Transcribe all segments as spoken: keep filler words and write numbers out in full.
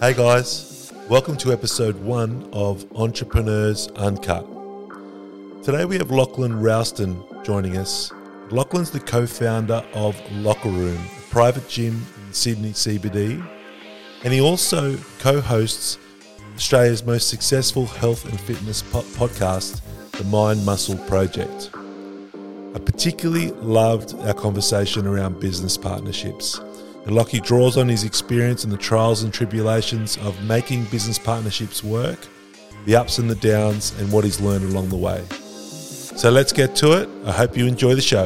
Hey guys, welcome to episode one of Entrepreneurs Uncut. Today we have Lachlan Ralston joining us. Lachlan's the co-founder of Locker Room, a private gym in Sydney C B D, and he also co-hosts Australia's most successful health and fitness po- podcast, The Mind Muscle Project. I particularly loved our conversation around business partnerships. Lockie draws on his experience in the trials and tribulations of making business partnerships work, the ups and the downs, and what he's learned along the way. So let's get to it. I hope you enjoy the show.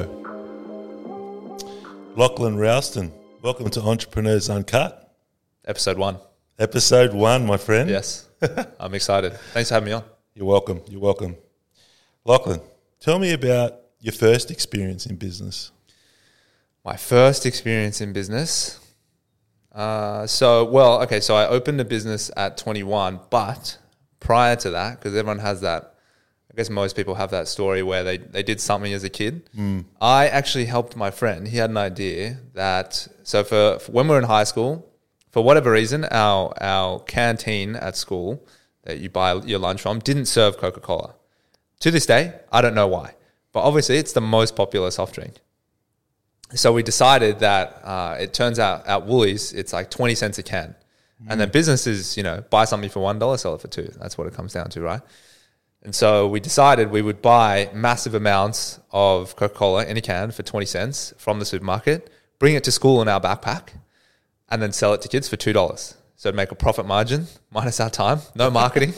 Lachlan Ralston, welcome to Entrepreneurs Uncut. Episode one. Episode one, my friend. Yes, I'm excited. Thanks for having me on. You're welcome. You're welcome. Lachlan, tell me about your first experience in business. My first experience in business. Uh, so, well, okay, so I opened a business at twenty-one, but prior to that, because everyone has that, I guess most people have that story where they, they did something as a kid. Mm. I actually helped my friend. He had an idea that, so for, for when we were in high school, for whatever reason, our our canteen at school that you buy your lunch from didn't serve Coca-Cola. To this day, I don't know why, but obviously it's the most popular soft drink. So we decided that uh, it turns out at Woolies, it's like twenty cents a can. Mm. And then businesses, you know, buy something for one dollar, sell it for two. That's what it comes down to, right? And so we decided we would buy massive amounts of Coca-Cola in a can for twenty cents from the supermarket, bring it to school in our backpack, and then sell it to kids for two dollars. So it'd make a profit margin, minus our time, no marketing,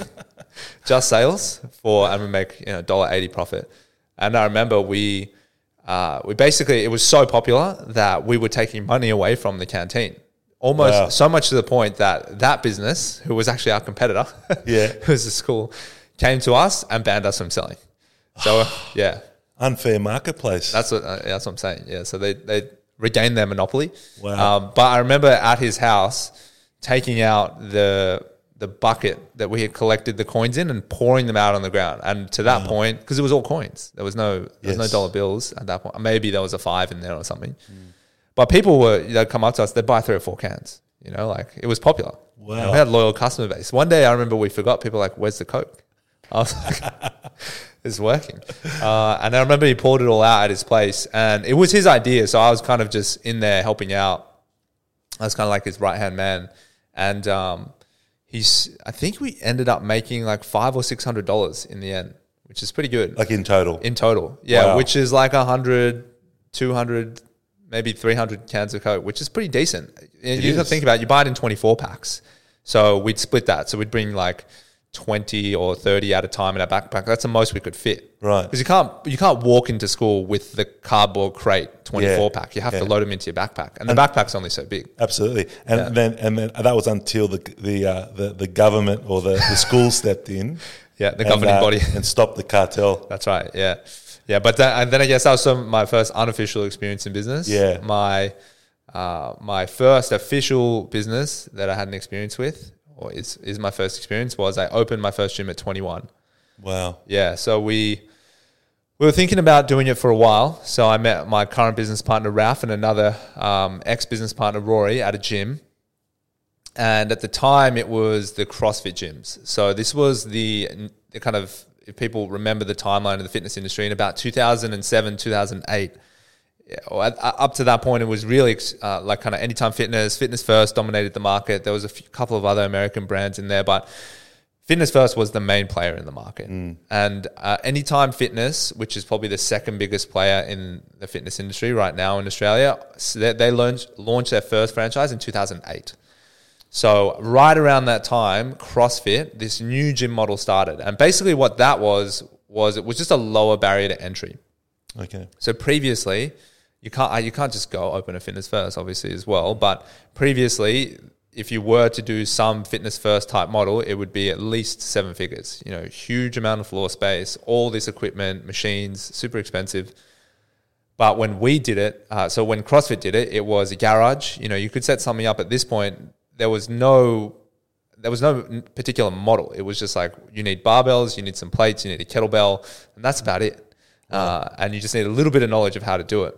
just sales, for, and we make, you know, one dollar eighty profit. And I remember we... Uh, we basically, it was so popular that we were taking money away from the canteen. Almost wow. So much to the point that that business, who was actually our competitor, yeah, who was a school, came to us and banned us from selling. So, uh, yeah. Unfair marketplace. That's what, uh, that's what I'm saying. Yeah. So they, they regained their monopoly. Wow. Um, but I remember at his house taking out the... the bucket that we had collected the coins in and pouring them out on the ground. And to that wow. point, because it was all coins, there was no there was yes. no dollar bills at that point. Maybe there was a five in there or something. Mm. But people were, they'd come up to us, they'd buy three or four cans. You know, like it was popular. Wow. You know, we had a loyal customer base. One day I remember we forgot, people were like, where's the Coke? I was like, it's working. Uh, and I remember he poured it all out at his place and it was his idea. So I was kind of just in there helping out. I was kind of like his right-hand man. And, um, He's. I think we ended up making like five or six hundred dollars in the end, which is pretty good. Like in total? In total, yeah, wow. Which is like a hundred, two hundred, maybe three hundred cans of Coke, which is pretty decent. And you got to think about it, you buy it in twenty-four packs. So we'd split that. So we'd bring like twenty or thirty at a time in our backpack. That's the most we could fit. Right. Because you can't you can't walk into school with the cardboard crate twenty-four yeah. pack. You have yeah. to load them into your backpack. And, and the backpack's only so big. Absolutely. And yeah. then and then that was until the the uh, the, the government or the, the school stepped in. Yeah, the and, governing uh, body. And stopped the cartel. That's right, yeah. Yeah, but that, and then I guess that was some my first unofficial experience in business. Yeah. My uh, my first official business that I had an experience with, or is, is my first experience, was I opened my first gym at twenty-one. Wow. Yeah, so we we were thinking about doing it for a while. So I met my current business partner, Ralph, and another um, ex-business partner, Rory, at a gym. And at the time, it was the CrossFit gyms. So this was the, the kind of, if people remember the timeline of the fitness industry, in about two thousand seven, two thousand eight, yeah, up to that point, it was really uh, like kind of Anytime Fitness, Fitness First dominated the market. There was a few, couple of other American brands in there, but Fitness First was the main player in the market. Mm. And uh, Anytime Fitness, which is probably the second biggest player in the fitness industry right now in Australia, so they, they launched, launched their first franchise in two thousand eight. So right around that time, CrossFit, this new gym model started. And basically what that was, was it was just a lower barrier to entry. Okay. So previously, you can't you can't just go open a Fitness First, obviously, as well. But previously, if you were to do some Fitness First type model, it would be at least seven figures. You know, huge amount of floor space, all this equipment, machines, super expensive. But when we did it, uh, so when CrossFit did it, it was a garage. You know, you could set something up at this point. There was no, there was no particular model. It was just like, you need barbells, you need some plates, you need a kettlebell, and that's about it. Uh, and you just need a little bit of knowledge of how to do it.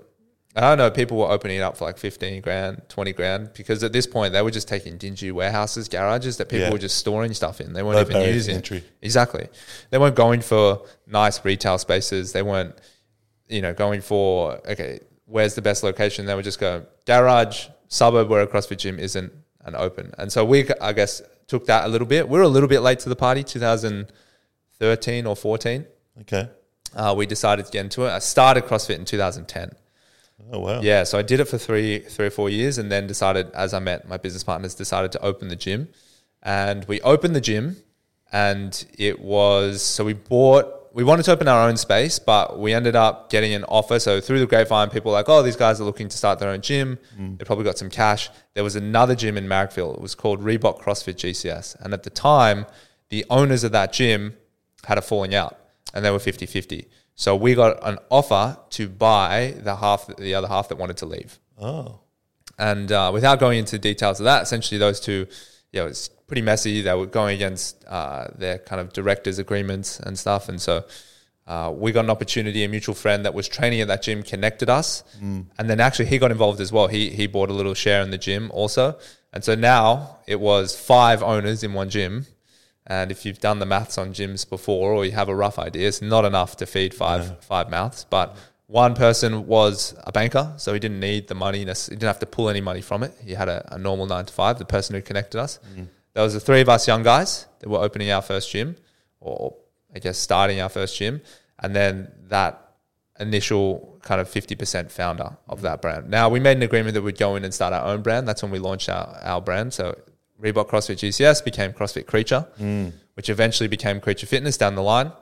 I don't know, people were opening it up for like fifteen grand, twenty grand, because at this point they were just taking dingy warehouses, garages that people Yeah. were just storing stuff in. They weren't No even barriers to using. entry. Exactly. They weren't going for nice retail spaces. They weren't, you know, going for, okay, where's the best location? They would just go garage, suburb where a CrossFit gym isn't and open. And so we, I guess, took that a little bit. We were a little bit late to the party, two thousand thirteen or fourteen. Okay. Uh, we decided to get into it. I started CrossFit in two thousand ten. Oh, wow. Yeah, so I did it for three, three or four years, and then decided, as I met my business partners, decided to open the gym, and we opened the gym, and it was so we bought. We wanted to open our own space, but we ended up getting an offer. So through the grapevine, people were like, "Oh, these guys are looking to start their own gym. Mm. They probably got some cash." There was another gym in Marrickville. It was called Reebok CrossFit G C S, and at the time, the owners of that gym had a falling out, and they were fifty-fifty. So we got an offer to buy the half, the other half that wanted to leave. Oh. And uh, without going into details of that, essentially those two, yeah, it was pretty messy. They were going against uh, their kind of directors' agreements and stuff. And so uh, we got an opportunity. A mutual friend that was training at that gym connected us. Mm. And then actually he got involved as well. He he bought a little share in the gym also. And so now it was five owners in one gym. And if you've done the maths on gyms before, or you have a rough idea, it's not enough to feed five yeah. five mouths. But one person was a banker, so he didn't need the money. He didn't have to pull any money from it. He had a, a normal nine to five, the person who connected us. Mm. There was the three of us young guys that were opening our first gym, or I guess starting our first gym. And then that initial kind of fifty percent founder of mm. that brand. Now, we made an agreement that we'd go in and start our own brand. That's when we launched our, our brand. So Reebok CrossFit G C S became CrossFit Creature, mm. which eventually became Creature Fitness down the line.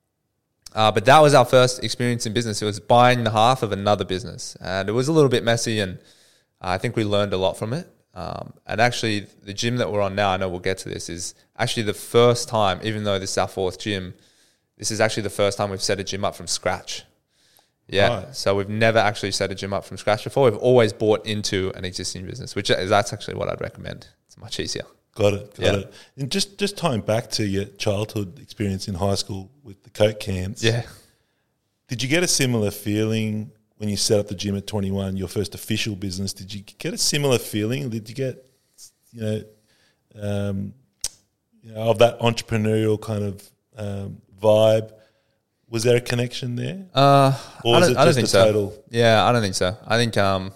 Uh, but that was our first experience in business. It was buying the half of another business. And it was a little bit messy, and I think we learned a lot from it. Um, and actually, the gym that we're on now, I know we'll get to this, is actually the first time, even though this is our fourth gym, this is actually the first time we've set a gym up from scratch. Yeah, right. So we've never actually set a gym up from scratch before. We've always bought into an existing business, which is that's actually what I'd recommend. It's much easier. Got it, got yeah. it. And just, just tying back to your childhood experience in high school with the Coke cans. Yeah. Did you get a similar feeling when you set up the gym at twenty-one, your first official business? Did you get a similar feeling? Did you get, you know, um, you know of that entrepreneurial kind of um, vibe? Was there a connection there? Uh, or I was don't, it I don't just think a so. total? Yeah, I don't think so. I think um,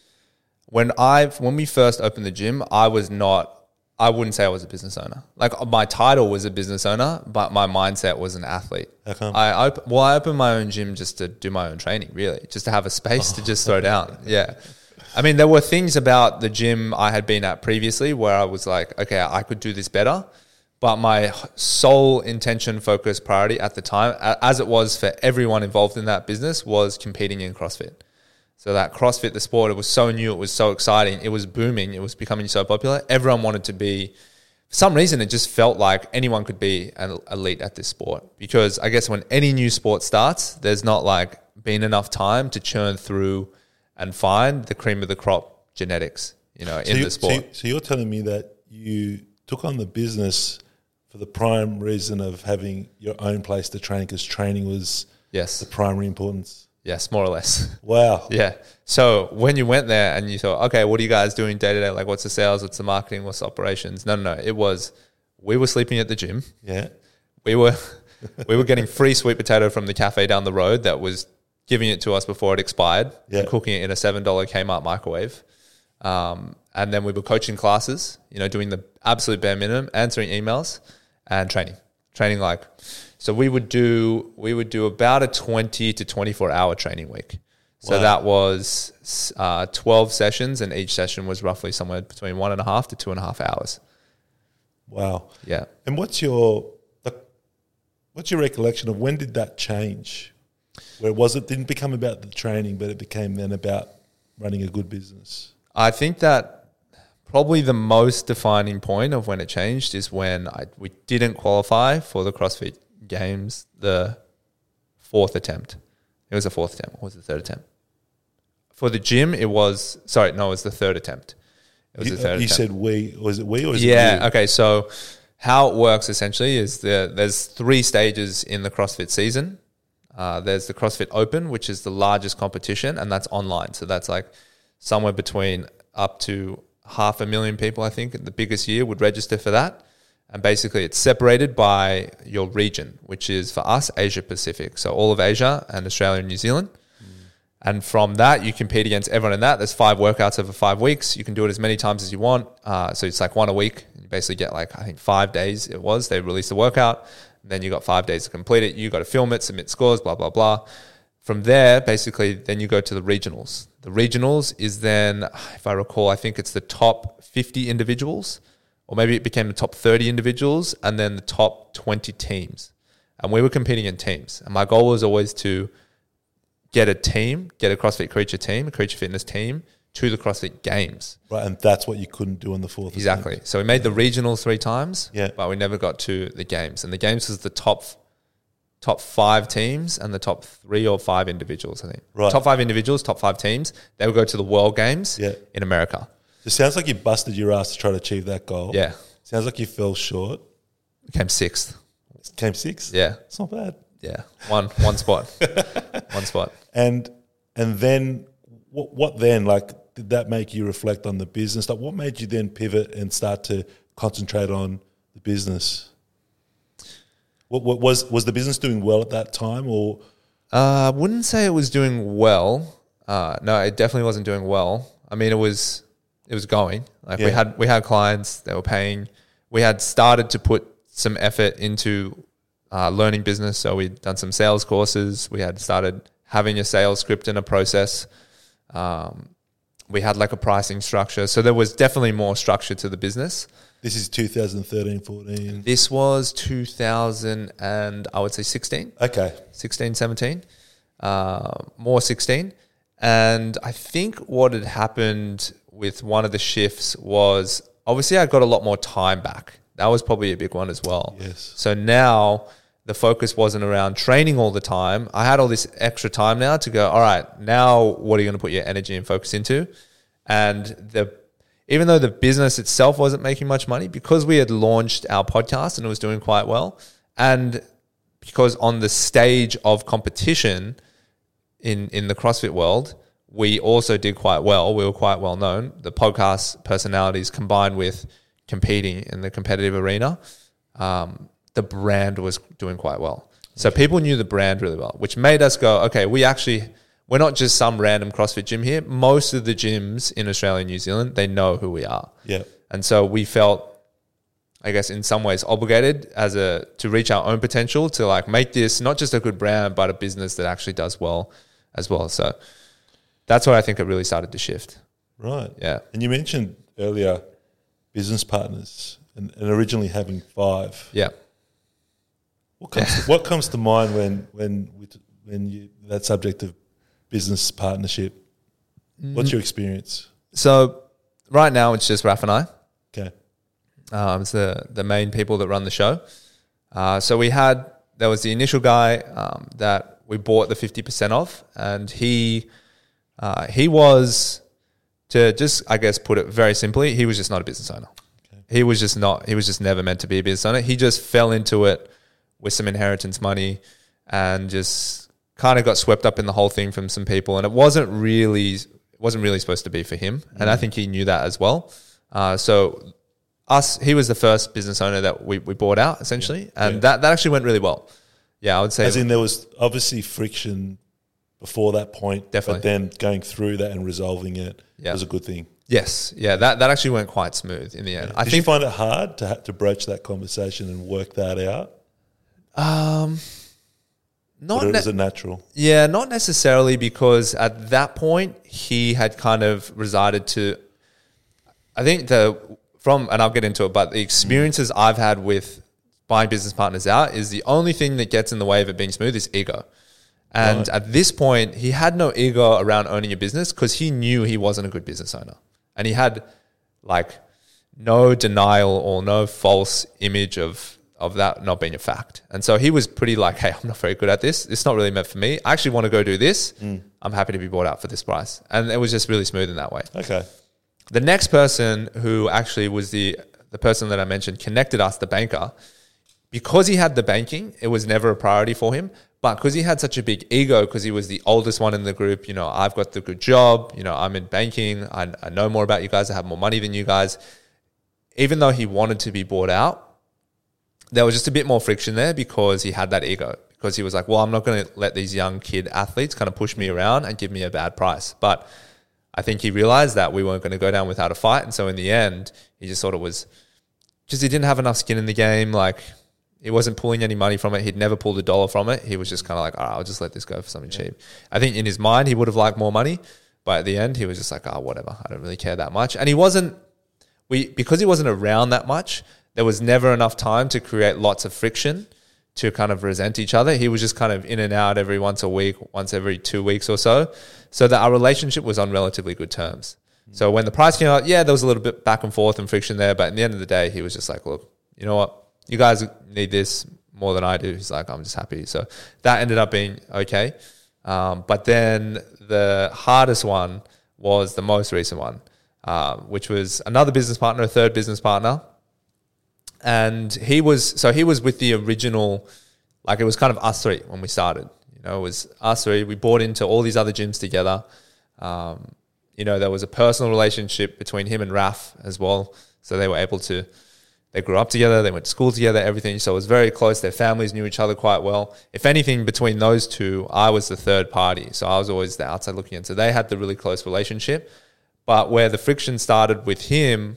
when I when we first opened the gym, I was not. I wouldn't say I was a business owner. Like my title was a business owner, but my mindset was an athlete. How come? I op- well, I opened my own gym just to do my own training, really, just to have a space oh. to just throw down. Yeah. I mean, there were things about the gym I had been at previously where I was like, okay, I could do this better. But my sole intention, focus, priority at the time, as it was for everyone involved in that business, was competing in CrossFit. So that CrossFit, the sport, it was so new, it was so exciting, it was booming, it was becoming so popular. Everyone wanted to be, for some reason, it just felt like anyone could be an elite at this sport. Because I guess when any new sport starts, there's not like been enough time to churn through and find the cream of the crop genetics, you know, so in you, the sport. So, so you're telling me that you took on the business for the prime reason of having your own place to train, because training was yes. the primary importance? Yes, more or less. Wow. Yeah. So when you went there and you thought, okay, what are you guys doing day to day? Like, what's the sales? What's the marketing? What's the operations? No, no, no. It was, we were sleeping at the gym. Yeah. We were, we were getting free sweet potato from the cafe down the road that was giving it to us before it expired. Yeah. And cooking it in a seven dollar Kmart microwave. Um, and then we were coaching classes, you know, doing the absolute bare minimum, answering emails and training, training like, so we would do we would do about a twenty to twenty-four hour training week. So wow. that was uh, twelve sessions, and each session was roughly somewhere between one and a half to two and a half hours. Wow. Yeah. And what's your what's your recollection of when did that change? Where was it didn't become about the training, but it became then about running a good business? I think that probably the most defining point of when it changed is when I, we didn't qualify for the CrossFit Games, the fourth attempt. It was the fourth attempt. What was the third attempt? For the gym, it was, sorry, no, it was the third attempt. It was you, the third you attempt. said we, was it we or was yeah, it you? Okay, so how it works essentially is the, there's three stages in the CrossFit season. Uh, there's the CrossFit Open, which is the largest competition, and that's online. So that's like somewhere between up to half a million people, I think, the biggest year would register for that. And basically it's separated by your region, which is for us, Asia Pacific. So all of Asia and Australia and New Zealand. Mm. And from that, you compete against everyone in that. There's five workouts over five weeks. You can do it as many times as you want. Uh, so it's like one a week. You basically get like, I think five days it was. They released the workout. Then you got five days to complete it. You got to film it, submit scores, blah, blah, blah. From there, basically, then you go to the regionals. The regionals is then, if I recall, I think it's the top fifty individuals. Or maybe it became the top thirty individuals and then the top twenty teams. And we were competing in teams. And my goal was always to get a team, get a CrossFit Creature team, a Creature Fitness team to the CrossFit Games. Right, and that's what you couldn't do on the fourth. Exactly. So we made the regionals three times, yeah. but we never got to the Games. And the Games was the top top five teams and the top three or five individuals, I think. Right. Top five individuals, top five teams. They would go to the World Games yeah. in America. It sounds like you busted your ass to try to achieve that goal. Yeah. Sounds like you fell short. Came sixth. Came sixth? Yeah. It's not bad. Yeah. One one spot. One spot. And and then what what then? Like, did that make you reflect on the business? Like, what made you then pivot and start to concentrate on the business? What, what was was the business doing well at that time, or? Uh, I wouldn't say it was doing well. Uh, no, it definitely wasn't doing well. I mean, it was it was going. Like yeah. we had we had clients that were paying. We had started to put some effort into uh, learning business. So we'd done some sales courses. We had started having a sales script and a process. Um, we had like a pricing structure. So there was definitely more structure to the business. This is two thousand thirteen, fourteen This was two thousand and I would say sixteen. Okay. sixteen, seventeen Uh, more sixteen. And I think what had happened with one of the shifts was obviously I got a lot more time back. That was probably a big one as well. Yes. So now the focus wasn't around training all the time. I had all this extra time now to go, all right, now what are you going to put your energy and focus into? And the even though the business itself wasn't making much money, because we had launched our podcast and it was doing quite well, and because on the stage of competition in, in the CrossFit world, we also did quite well. We were quite well known. The podcast personalities combined with competing in the competitive arena, um, the brand was doing quite well. So people knew the brand really well, which made us go, okay, we actually, we're not just some random CrossFit gym here. Most of the gyms in Australia and New Zealand, they know who we are. Yeah. And so we felt, I guess, in some ways obligated as a to reach our own potential to like make this not just a good brand, but a business that actually does well as well. So that's where I think it really started to shift. Right. Yeah. And you mentioned earlier business partners and, and originally having five. Yeah. What comes to, what comes to mind when when when you that subject of business partnership? What's your experience? So right now it's just Raph and I. Okay. Um, it's the the main people that run the show. Uh, so we had there was the initial guy um, that we bought the fifty percent of, and he uh, he was, to just I guess put it very simply, he was just not a business owner. Okay. He was just not. He was just never meant to be a business owner. He just fell into it with some inheritance money, and just kind of got swept up in the whole thing from some people, and it wasn't really it wasn't really supposed to be for him, and I think he knew that as well. Uh, so. Us, he was the first business owner that we, we bought out essentially, yeah. and yeah. that, that actually went really well. Yeah, I would say. As in, there was obviously friction before that point, definitely. But then going through that and resolving it yeah. was a good thing. Yes, yeah, that, that actually went quite smooth in the end. Yeah. I Did think, you find it hard to have to broach that conversation and work that out? Um, not or is it natural? Yeah, not necessarily, because at that point he had kind of resided to. I think the. From, and I'll get into it, but the experiences I've had with buying business partners out is the only thing that gets in the way of it being smooth is ego. And right. at this point, he had no ego around owning a business because he knew he wasn't a good business owner. And he had like no denial or no false image of, of that not being a fact. And so he was pretty like, hey, I'm not very good at this. It's not really meant for me. I actually want to go do this. Mm. I'm happy to be bought out for this price. And it was just really smooth in that way. Okay. The next person who actually was the the person that I mentioned connected us, the banker, because he had the banking, it was never a priority for him. But because he had such a big ego, because he was the oldest one in the group, you know, I've got the good job, you know, I'm in banking, I, I know more about you guys, I have more money than you guys. Even though he wanted to be bought out, there was just a bit more friction there because he had that ego. Because he was like, well, I'm not going to let these young kid athletes kind of push me around and give me a bad price. But I think he realized that we weren't going to go down without a fight. And so in the end, he just sort of was, just he didn't have enough skin in the game. Like, he wasn't pulling any money from it. He'd never pulled a dollar from it. He was just kind of like, all right, I'll just let this go for something yeah. cheap. I think in his mind, he would have liked more money. But at the end, he was just like, oh, whatever. I don't really care that much. And he wasn't, we because he wasn't around that much, there was never enough time to create lots of friction to kind of resent each other. He was just kind of in and out every once a week, once every two weeks or so. So that our relationship was on relatively good terms. Mm. So when the price came out, yeah, there was a little bit back and forth and friction there. But at the end of the day, he was just like, look, you know what? You guys need this more than I do. He's like, I'm just happy. So that ended up being okay. Um, but then the hardest one was the most recent one, uh, which was another business partner, a third business partner. And he was, so he was with the original, like it was kind of us three when we started. You know, it was us three. We bought into all these other gyms together. Um, you know, there was a personal relationship between him and Raf as well. So they were able to, they grew up together, they went to school together, everything. So it was very close. Their families knew each other quite well. If anything, between those two, I was the third party. So I was always the outside looking in. So they had the really close relationship. But where the friction started with him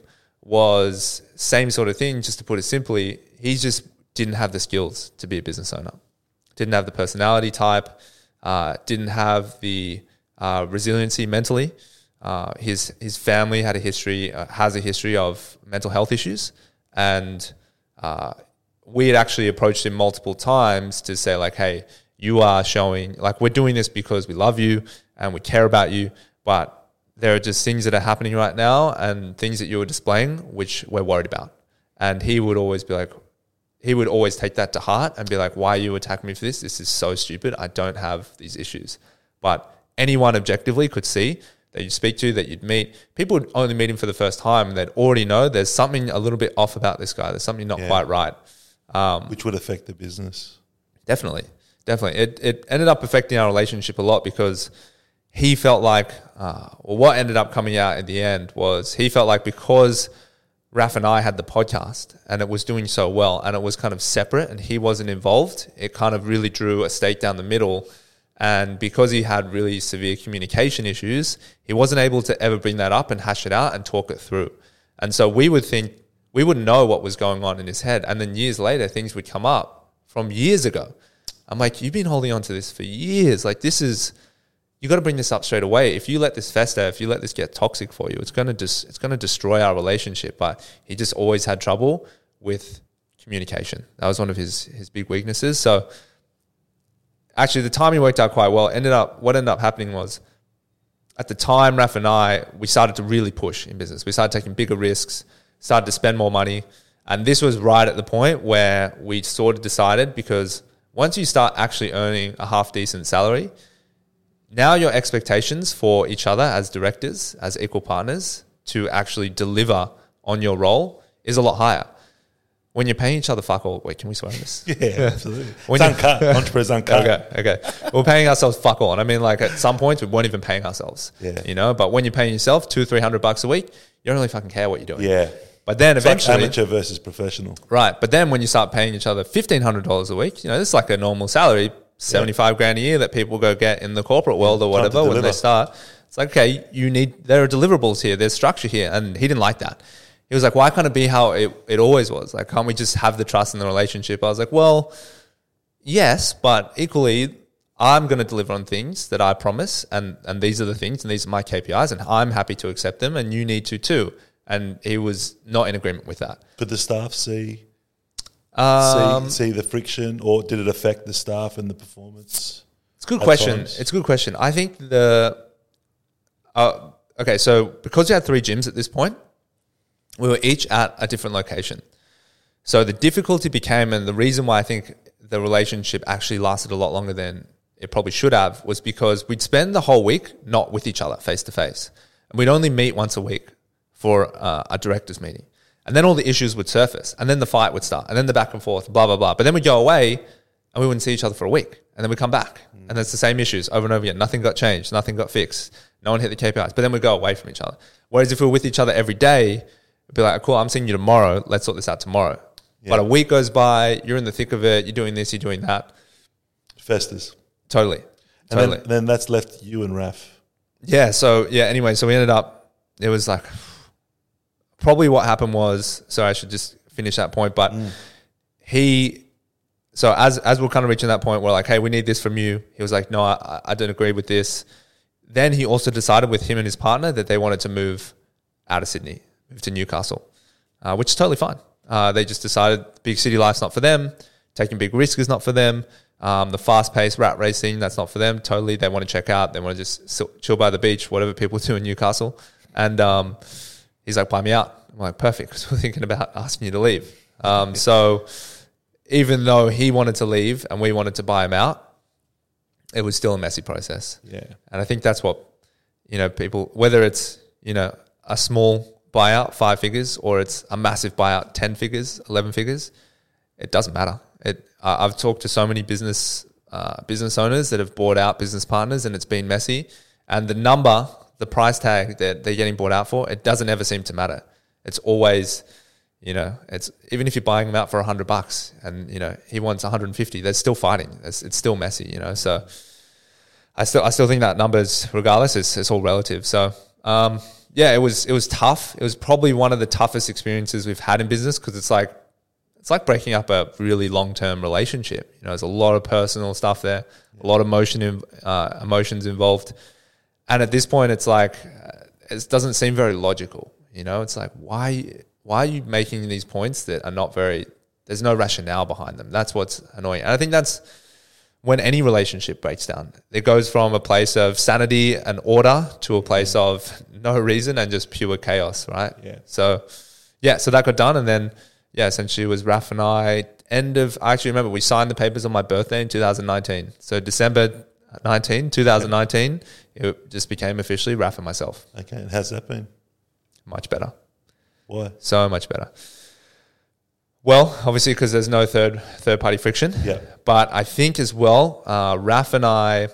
was same sort of thing, just to put it simply, he just didn't have the skills to be a business owner. Didn't have the personality type, uh, didn't have the uh, resiliency mentally. Uh, his his family had a history, uh, has a history of mental health issues. And uh, we had actually approached him multiple times to say like, hey, you are showing, like we're doing this because we love you and we care about you, but there are just things that are happening right now and things that you were displaying which we're worried about. And he would always be like, he would always take that to heart and be like, why are you attacking me for this? This is so stupid. I don't have these issues. But anyone objectively could see that you'd speak to, that you'd meet. People would only meet him for the first time and they'd already know there's something a little bit off about this guy. There's something not yeah. quite right. Um, Which would affect the business. Definitely. Definitely. It it ended up affecting our relationship a lot because he felt like, uh, well, what ended up coming out at the end was he felt like because Raf and I had the podcast and it was doing so well and it was kind of separate and he wasn't involved, it kind of really drew a stake down the middle. And because he had really severe communication issues, he wasn't able to ever bring that up and hash it out and talk it through. And so we would think, we wouldn't know what was going on in his head. And then years later, things would come up from years ago. I'm like, you've been holding on to this for years. Like this is, you got to bring this up straight away. If you let this fester, if you let this get toxic for you, it's going to just, it's going to destroy our relationship. But he just always had trouble with communication. That was one of his, his big weaknesses. So actually, the timing worked out quite well. Ended up, what ended up happening was, at the time, Raf and I, we started to really push in business. We started taking bigger risks, started to spend more money. And this was right at the point where we sort of decided, because once you start actually earning a half-decent salary, now your expectations for each other as directors, as equal partners, to actually deliver on your role is a lot higher. When you're paying each other fuck all, wait, can we swear on this? Yeah, absolutely. When it's uncut. Entrepreneur's uncut. Okay, okay. We're paying ourselves fuck all. And I mean, like at some points, we weren't even paying ourselves. Yeah. You know, but when you're paying yourself two, three hundred bucks a week, you don't really fucking care what you're doing. Yeah. But then it's eventually, like amateur versus professional. Right. But then when you start paying each other fifteen hundred dollars a week, you know, this is like a normal salary, seventy-five yeah. grand a year that people go get in the corporate world or whatever when they start. It's like, okay, you need, there are deliverables here, there's structure here. And he didn't like that. He was like, why can't it be how it, it always was? Like, can't we just have the trust in the relationship? I was like, well, yes, but equally, I'm going to deliver on things that I promise, and, and these are the things, and these are my K P Is, and I'm happy to accept them, and you need to too. And he was not in agreement with that. Could the staff see, um, see, see the friction, or did it affect the staff and the performance? It's a good question. Times? It's a good question. I think the... Uh, okay, so because we had three gyms at this point, we were each at a different location. So the difficulty became, and the reason why I think the relationship actually lasted a lot longer than it probably should have, was because we'd spend the whole week not with each other face to face. And we'd only meet once a week for uh, a director's meeting. And then all the issues would surface. And then the fight would start. And then the back and forth, blah, blah, blah. But then we'd go away and we wouldn't see each other for a week. and then we come back, mm. and it's the same issues over and over again. Nothing got changed, nothing got fixed, no one hit the K P Is. But then we go away from each other. Whereas if we were with each other every day, it'd be like, cool, I'm seeing you tomorrow. Let's sort this out tomorrow. Yeah. But a week goes by, you're in the thick of it. You're doing this, you're doing that. Festers. Totally. And totally. then, then that's left you and Raf. Yeah. So yeah. Anyway, so we ended up. It was like probably what happened was. So I should just finish that point. But mm. he. So as as we're kind of reaching that point, we're like, hey, we need this from you. He was like, no, I, I don't agree with this. Then he also decided with him and his partner that they wanted to move out of Sydney, move to Newcastle, uh, which is totally fine. Uh, they just decided big city life's not for them. Taking big risk is not for them. Um, the fast-paced rat racing, that's not for them. Totally, they want to check out. They want to just chill by the beach, whatever people do in Newcastle. And um, he's like, buy me out. I'm like, perfect, because we're thinking about asking you to leave. Um, so even though he wanted to leave and we wanted to buy him out, it was still a messy process. Yeah. And I think that's what, you know, people, whether it's, you know, a small buyout, five figures, or it's a massive buyout, ten figures, eleven figures, it doesn't matter. It. Uh, I've talked to so many business uh, business owners that have bought out business partners, and it's been messy. And the number, the price tag that they're getting bought out for, it doesn't ever seem to matter. It's always, you know, it's even if you're buying them out for a hundred bucks, and you know he wants one hundred and fifty, they're still fighting. It's, it's still messy, you know. So I still I still think that numbers, regardless, it's it's all relative. So. Um, Yeah, it was it was tough. It was probably one of the toughest experiences we've had in business because it's like it's like breaking up a really long term relationship. You know, there's a lot of personal stuff there, a lot of emotion in, uh, emotions involved, and at this point, it's like it doesn't seem very logical. You know, it's like why why are you making these points that are not very? There's no rationale behind them. That's what's annoying, and I think that's when any relationship breaks down. It goes from a place of sanity and order to a place of no reason and just pure chaos, right? Yeah. So, yeah, so that got done. And then, yeah, essentially it was Raf and I, end of, I actually remember we signed the papers on my birthday in two thousand nineteen. So December nineteenth, twenty nineteen, it just became officially Raf and myself. Okay, and how's that been? Much better. Why? So much better. Well, obviously because there's no third third party friction. Yeah. But I think as well, uh, Raf and I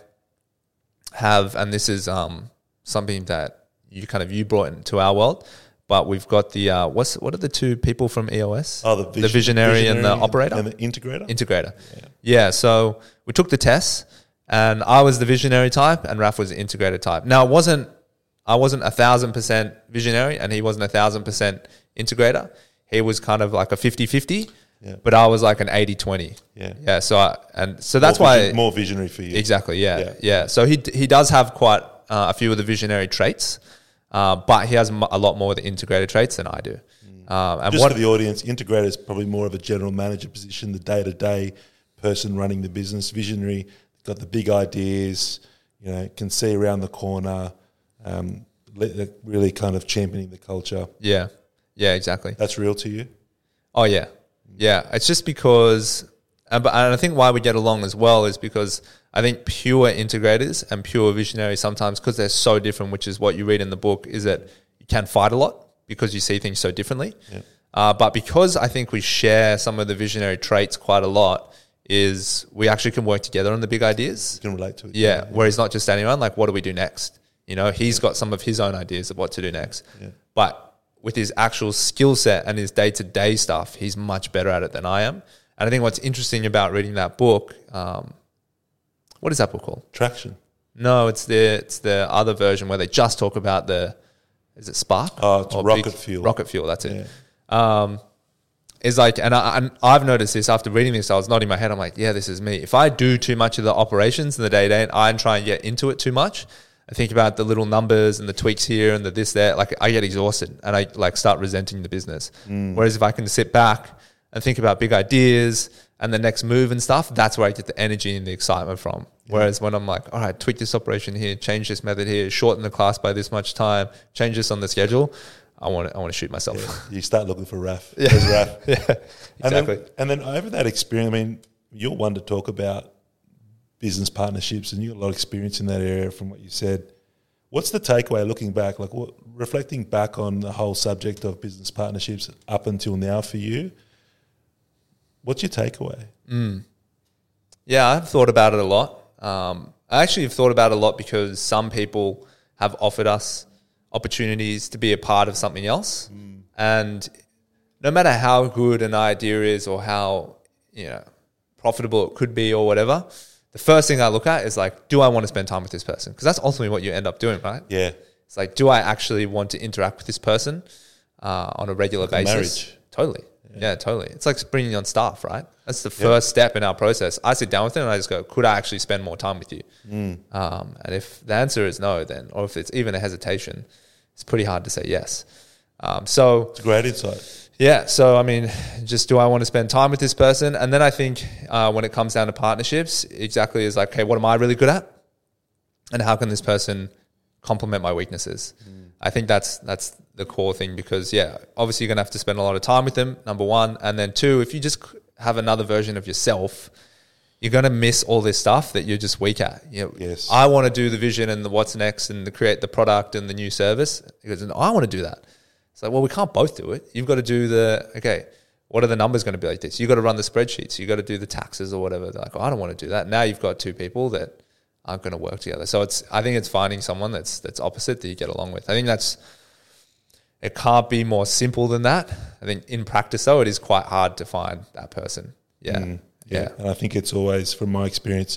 have, and this is um, something that you kind of you brought into our world, but we've got the uh, what's what are the two people from E O S? Oh, the, vision, the visionary, visionary and the operator and the integrator. Integrator. Yeah. yeah. So we took the tests, and I was the visionary type, and Raf was the integrator type. Now it wasn't I wasn't a thousand percent visionary, and he wasn't a thousand percent integrator. He was kind of like a fifty-fifty, yeah. But I was like an eighty-twenty. Yeah. Yeah. So I, and so that's more why vision, more visionary for you. Exactly. Yeah. Yeah. yeah. So he he does have quite uh, a few of the visionary traits, uh, but he has a lot more of the integrated traits than I do. Mm. Um, and Just what, for the audience, integrator is probably more of a general manager position, the day to day person running the business. Visionary, got the big ideas, you know, can see around the corner, um, really kind of championing the culture. Yeah. Yeah, exactly. That's real to you? Oh, yeah. Yeah. It's just because, and, and I think why we get along as well is because I think pure integrators and pure visionaries sometimes, because they're so different, which is what you read in the book, is that you can fight a lot because you see things so differently. Yeah. Uh, but because I think we share some of the visionary traits quite a lot, is we actually can work together on the big ideas. You can relate to it. Yeah, yeah. Where he's not just standing around like, what do we do next? You know, he's got some of his own ideas of what to do next. Yeah. But with his actual skill set and his day-to-day stuff, he's much better at it than I am. And I think what's interesting about reading that book, um, what is that book called? Traction. No, it's the it's the other version where they just talk about the, is it Spark? Oh, it's Or Rocket big, Fuel. Rocket Fuel, that's it. Yeah. Um, is like, and, I, and I've noticed this after reading this, I was nodding my head, I'm like, yeah, this is me. If I do too much of the operations in the day-to-day and I try and get into it too much, I think about the little numbers and the tweaks here and the this, there, like I get exhausted and I like start resenting the business. Mm. Whereas if I can sit back and think about big ideas and the next move and stuff, that's where I get the energy and the excitement from. Yeah. Whereas when I'm like, all right, tweak this operation here, change this method here, shorten the class by this much time, change this on the schedule, I want to, I want to shoot myself. Yeah. You start looking for Raf. Yeah. There's Raf. Yeah, exactly. And then, and then over that experience, I mean, you're one to talk about business partnerships and you've got a lot of experience in that area from what you said. What's the takeaway looking back, like what, reflecting back on the whole subject of business partnerships up until now for you? What's your takeaway? Mm. Yeah, I've thought about it a lot. Um, I actually have thought about it a lot because some people have offered us opportunities to be a part of something else. Mm. And no matter how good an idea is or how, you know, profitable it could be or whatever, the first thing I look at is like, do I want to spend time with this person? Because that's ultimately what you end up doing, right? Yeah. It's like, do I actually want to interact with this person uh, on a regular like basis? A marriage. Totally. Yeah. yeah, totally. It's like bringing on staff, right? That's the first yep. step in our process. I sit down with them and I just go, could I actually spend more time with you? Mm. Um, and if the answer is no, then, or if it's even a hesitation, it's pretty hard to say yes. Um, so it's a great insight. Yeah. So, I mean, just do I want to spend time with this person? And then I think uh, when it comes down to partnerships, exactly is like, okay, what am I really good at? And how can this person complement my weaknesses? Mm. I think that's that's the core thing because, yeah, obviously you're going to have to spend a lot of time with them, number one. And then two, if you just have another version of yourself, you're going to miss all this stuff that you're just weak at. You know, yes. I want to do the vision and the what's next and the create the product and the new service. Because no, I want to do that. It's like, well, we can't both do it. You've got to do the, okay, what are the numbers going to be like this? You've got to run the spreadsheets. You've got to do the taxes or whatever. They're like, oh, I don't want to do that. Now you've got two people that aren't going to work together. So it's, I think it's finding someone that's that's opposite that you get along with. I think that's, it can't be more simple than that. I think in practice though, it is quite hard to find that person. Yeah. Mm, yeah. yeah. And I think it's always, from my experience,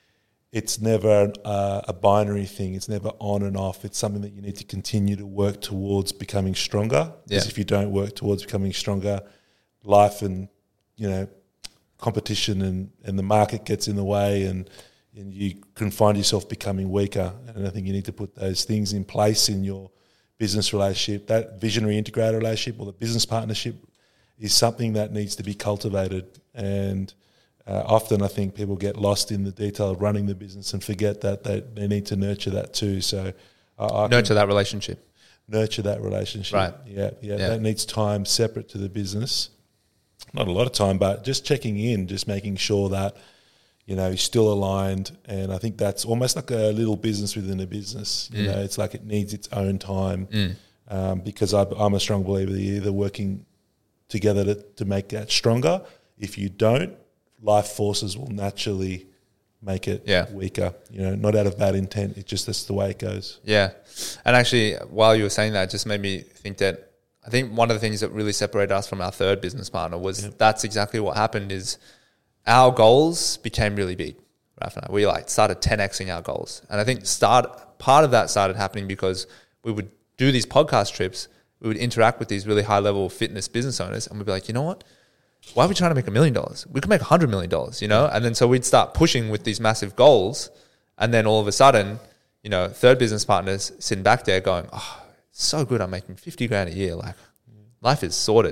it's never uh, a binary thing. It's never on and off. It's something that you need to continue to work towards becoming stronger. Because yeah. if you don't work towards becoming stronger, life and, you know, competition and, and the market gets in the way and, and you can find yourself becoming weaker. And I think you need to put those things in place in your business relationship. That visionary integrator relationship or the business partnership is something that needs to be cultivated. And uh, often I think people get lost in the detail of running the business and forget that they, they need to nurture that too. So uh, I Nurture that relationship. Nurture that relationship. Right. Yeah, yeah, yeah. That needs time separate to the business. Not a lot of time, but just checking in, just making sure that you know, you're still aligned, and I think that's almost like a little business within a business. You mm. know, it's like it needs its own time mm. um, because I, I'm a strong believer that you're either working together to, to make that stronger. If you don't, life forces will naturally make it yeah. weaker. You know, not out of bad intent. It's just that's the way it goes. Yeah, and actually, while you were saying that, it just made me think that I think one of the things that really separated us from our third business partner was yeah. that's exactly what happened is. Our goals became really big, Raf and I. We like started ten Xing our goals. And I think start part of that started happening because we would do these podcast trips, we would interact with these really high level fitness business owners and we'd be like, you know what? Why are we trying to make a million dollars? We could make a hundred million dollars, you know? And then so we'd start pushing with these massive goals. And then all of a sudden, you know, third business partners sitting back there going, oh, it's so good. I'm making fifty grand a year. Like life is sorted.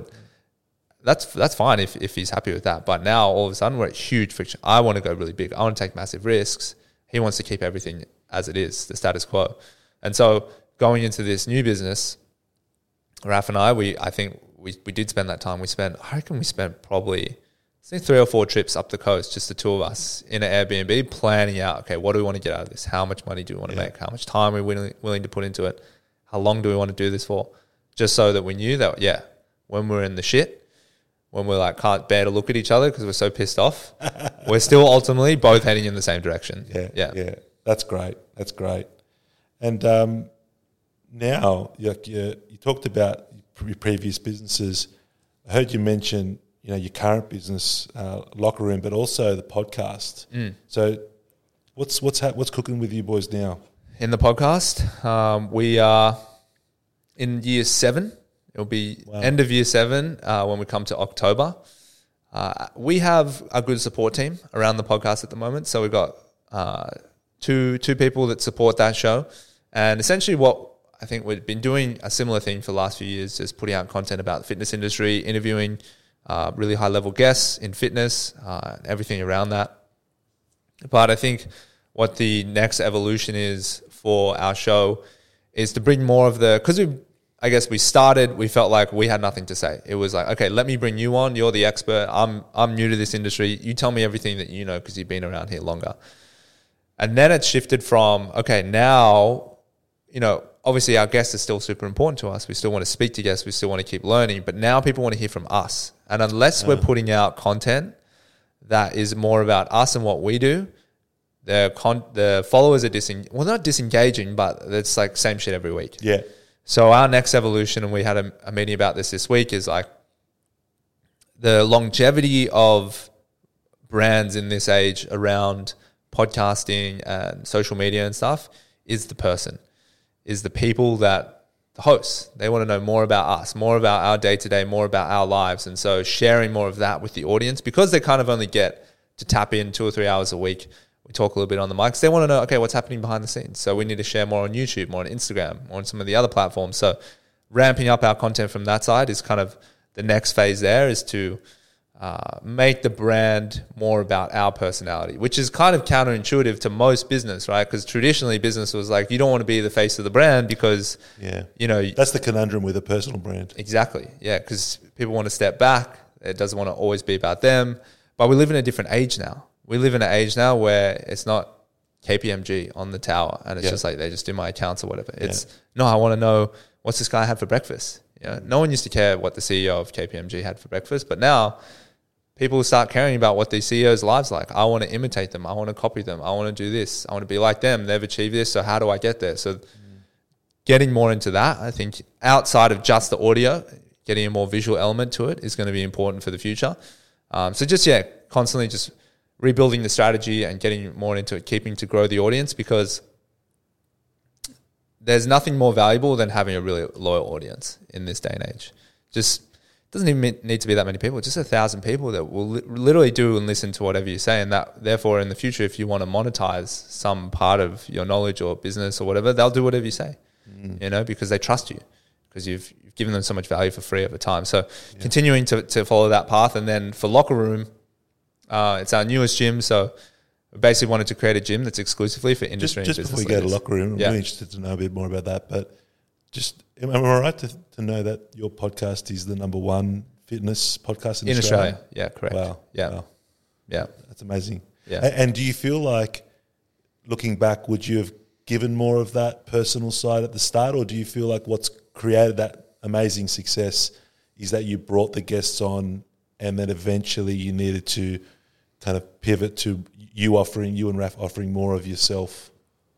That's that's fine if, if he's happy with that. But now all of a sudden we're at huge friction. I want to go really big. I want to take massive risks. He wants to keep everything as it is, the status quo. And so going into this new business, Raf and I, we I think we, we did spend that time. We spent, I reckon we spent probably I think three or four trips up the coast, just the two of us in an Airbnb planning out, okay, what do we want to get out of this? How much money do we want to yeah. make? How much time are we willing, willing to put into it? How long do we want to do this for? Just so that we knew that, yeah, when we're in the shit, when we're like can't bear to look at each other because we're so pissed off, we're still ultimately both heading in the same direction. Yeah, yeah, yeah. That's great. That's great. And um, now you, you you talked about your previous businesses. I heard you mention you know your current business, uh, Locker Room, but also the podcast. Mm. So what's what's ha- what's cooking with you boys now? In the podcast, um, we are in year seven. It'll be wow. end of year seven uh, when we come to October. Uh, we have a good support team around the podcast at the moment. So we've got uh, two two people that support that show. And essentially what I think we've been doing a similar thing for the last few years, just putting out content about the fitness industry, interviewing uh, really high-level guests in fitness, uh, and everything around that. But I think what the next evolution is for our show is to bring more of the... because we've I guess we started, we felt like we had nothing to say. It was like, okay, let me bring you on. You're the expert. I'm I'm new to this industry. You tell me everything that you know because you've been around here longer. And then it shifted from, okay, now, you know, obviously our guests are still super important to us. We still want to speak to guests. We still want to keep learning. But now people want to hear from us. And unless uh. we're putting out content that is more about us and what we do, the con- the followers are diseng- well, not disengaging, but it's like same shit every week. Yeah. So our next evolution, and we had a, a meeting about this this week, is like the longevity of brands in this age around podcasting and social media and stuff is the person, is the people that the hosts. They want to know more about us, more about our day-to-day, more about our lives. And so sharing more of that with the audience, because they kind of only get to tap in two or three hours a week. We talk a little bit on the mics. They want to know, okay, what's happening behind the scenes. So we need to share more on YouTube, more on Instagram, more on some of the other platforms. So ramping up our content from that side is kind of the next phase there, is to uh, make the brand more about our personality, which is kind of counterintuitive to most business, right? Because traditionally business was like, you don't want to be the face of the brand because, yeah, you know. That's the conundrum with a personal brand. Exactly, yeah, because people want to step back. It doesn't want to always be about them. But we live in a different age now. We live in an age now where it's not K P M G on the tower and it's yeah. just like they just do my accounts or whatever. It's, yeah. no, I want to know what's this guy had for breakfast. You know, no one used to care what the C E O of K P M G had for breakfast, but now people start caring about what these C E Os' lives are like. I want to imitate them. I want to copy them. I want to do this. I want to be like them. They've achieved this, so how do I get there? So mm. getting more into that, I think outside of just the audio, getting a more visual element to it is going to be important for the future. Um, so just, yeah, constantly just rebuilding the strategy and getting more into it, keeping to grow the audience, because there's nothing more valuable than having a really loyal audience in this day and age. Just doesn't even need to be that many people, just a thousand people that will li- literally do and listen to whatever you say. And that, therefore, in the future, if you want to monetize some part of your knowledge or business or whatever, they'll do whatever you say, mm. you know, because they trust you, because you've, you've given them so much value for free over time. So yeah. continuing to, to follow that path. And then for Locker Room, Uh, it's our newest gym, so we basically wanted to create a gym that's exclusively for industry just, just and business before we leaders. go to Locker Room, I'm yeah. really interested to know a bit more about that. But just, am I right to, to know that your podcast is the number one fitness podcast in, in Australia? Australia? Yeah, correct. Wow. Yeah. Wow. Yeah. That's amazing. Yeah. And, and do you feel like, looking back, would you have given more of that personal side at the start, or do you feel like what's created that amazing success is that you brought the guests on and then eventually you needed to kind of pivot to you offering, you and Raf offering more of yourself?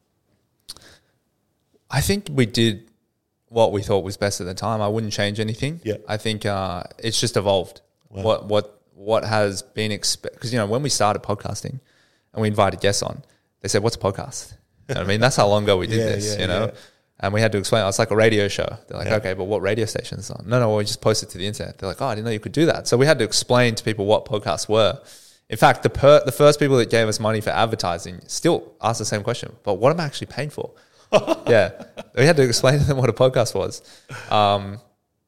I think we did what we thought was best at the time. I wouldn't change anything. Yeah. I think uh, it's just evolved. Wow. What what what has been expect? Because you know when we started podcasting and we invited guests on, they said, "What's a podcast?" You know what I mean, that's how long ago we did yeah, this. yeah, you know. Yeah. And we had to explain, oh, it's like a radio show. They're like, yeah. okay, but what radio station is it on? No, no, well, we just post it to the internet. They're like, oh, I didn't know you could do that. So we had to explain to people what podcasts were. In fact, the per, the first people that gave us money for advertising still asked the same question, but what am I actually paying for? yeah. We had to explain to them what a podcast was. Um,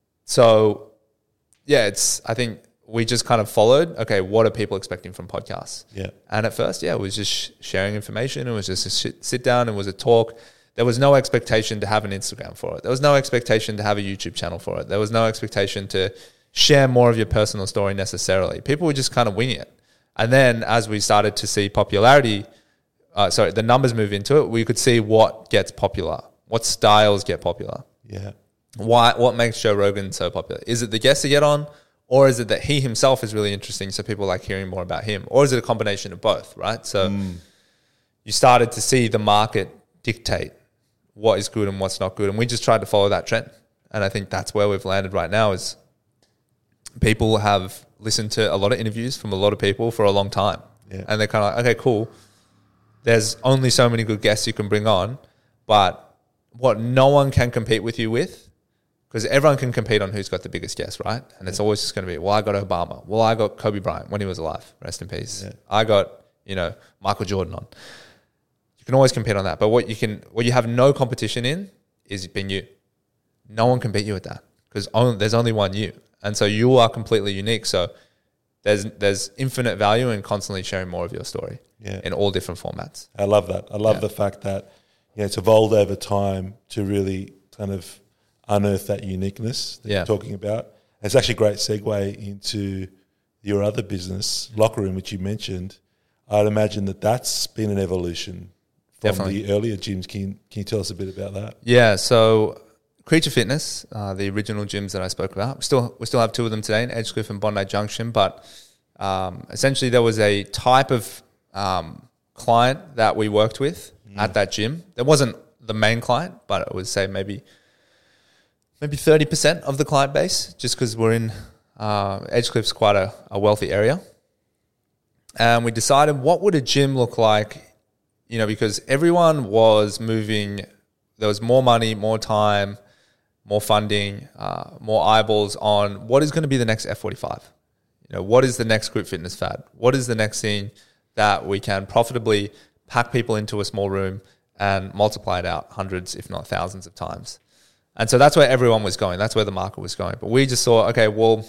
so, yeah, it's, I think we just kind of followed, okay, what are people expecting from podcasts? Yeah. And at first, yeah, it was just sh- sharing information. It was just a sh- sit down. It was a talk. There was no expectation to have an Instagram for it. There was no expectation to have a YouTube channel for it. There was no expectation to share more of your personal story necessarily. People were just kind of winging it. And then as we started to see popularity, uh, sorry, the numbers move into it, we could see what gets popular, what styles get popular. Yeah. Why? What makes Joe Rogan so popular? Is it the guests to get on, or is it that he himself is really interesting so people like hearing more about him? Or is it a combination of both, right? So mm. you started to see the market dictate what is good and what's not good. And we just tried to follow that trend. And I think that's where we've landed right now is people have listened to a lot of interviews from a lot of people for a long time. Yeah. And they're kind of like, okay, cool. There's only so many good guests you can bring on, but what no one can compete with you with, because everyone can compete on who's got the biggest guest, right? And yeah. it's always just going to be, well, I got Obama. Well, I got Kobe Bryant when he was alive. Rest in peace. Yeah. I got, you know, Michael Jordan on. You can always compete on that. But what you can, what you have no competition in is being you. No one can beat you at that because only, there's only one you. And so you are completely unique. So there's there's infinite value in constantly sharing more of your story yeah. in all different formats. I love that. I love yeah. the fact that you know, it's evolved over time to really kind of unearth that uniqueness that yeah. you're talking about. And it's actually a great segue into your other business, Locker Room, which you mentioned. I'd imagine that that's been an evolution from Definitely. the earlier gyms. Can you, can you tell us a bit about that? Yeah, so Creature Fitness, uh, the original gyms that I spoke about, we still we still have two of them today in Edgecliff and Bondi Junction, but Um, essentially, there was a type of um, client that we worked with mm. at that gym. There wasn't the main client, but I would say maybe maybe thirty percent of the client base, just because we're in uh, Edgecliffe's quite a, a wealthy area. And we decided, what would a gym look like? You know, because everyone was moving, there was more money, more time, more funding, uh, more eyeballs on what is going to be the next F forty-five. You know, what is the next group fitness fad? What is the next thing that we can profitably pack people into a small room and multiply it out hundreds, if not thousands of times? And so that's where everyone was going. That's where the market was going. But we just thought, okay, well,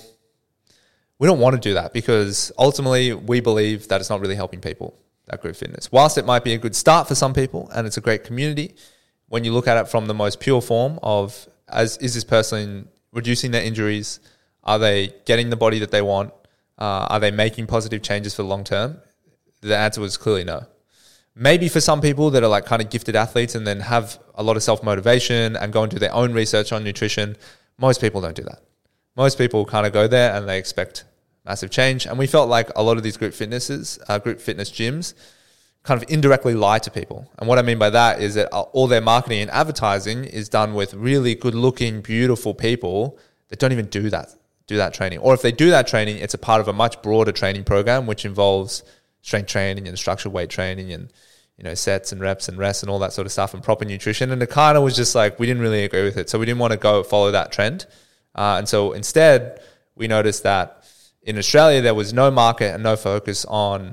we don't want to do that, because ultimately we believe that it's not really helping people, that group fitness. Whilst it might be a good start for some people and it's a great community, when you look at it from the most pure form of, as is this person reducing their injuries? Are they getting the body that they want? Uh, are they making positive changes for the long term? The answer was clearly no. Maybe for some people that are like kind of gifted athletes and then have a lot of self-motivation and go and do their own research on nutrition, most people don't do that. Most people kind of go there and they expect massive change. And we felt like a lot of these group fitnesses, uh, group fitness gyms kind of indirectly lie to people. And what I mean by that is that all their marketing and advertising is done with really good looking, beautiful people that don't even do that, do that training. Or if they do that training, it's a part of a much broader training program, which involves strength training and structured weight training and, you know, sets and reps and rest and all that sort of stuff and proper nutrition. And it kind of was just like, we didn't really agree with it. So we didn't want to go follow that trend. Uh, and so instead, we noticed that in Australia, there was no market and no focus on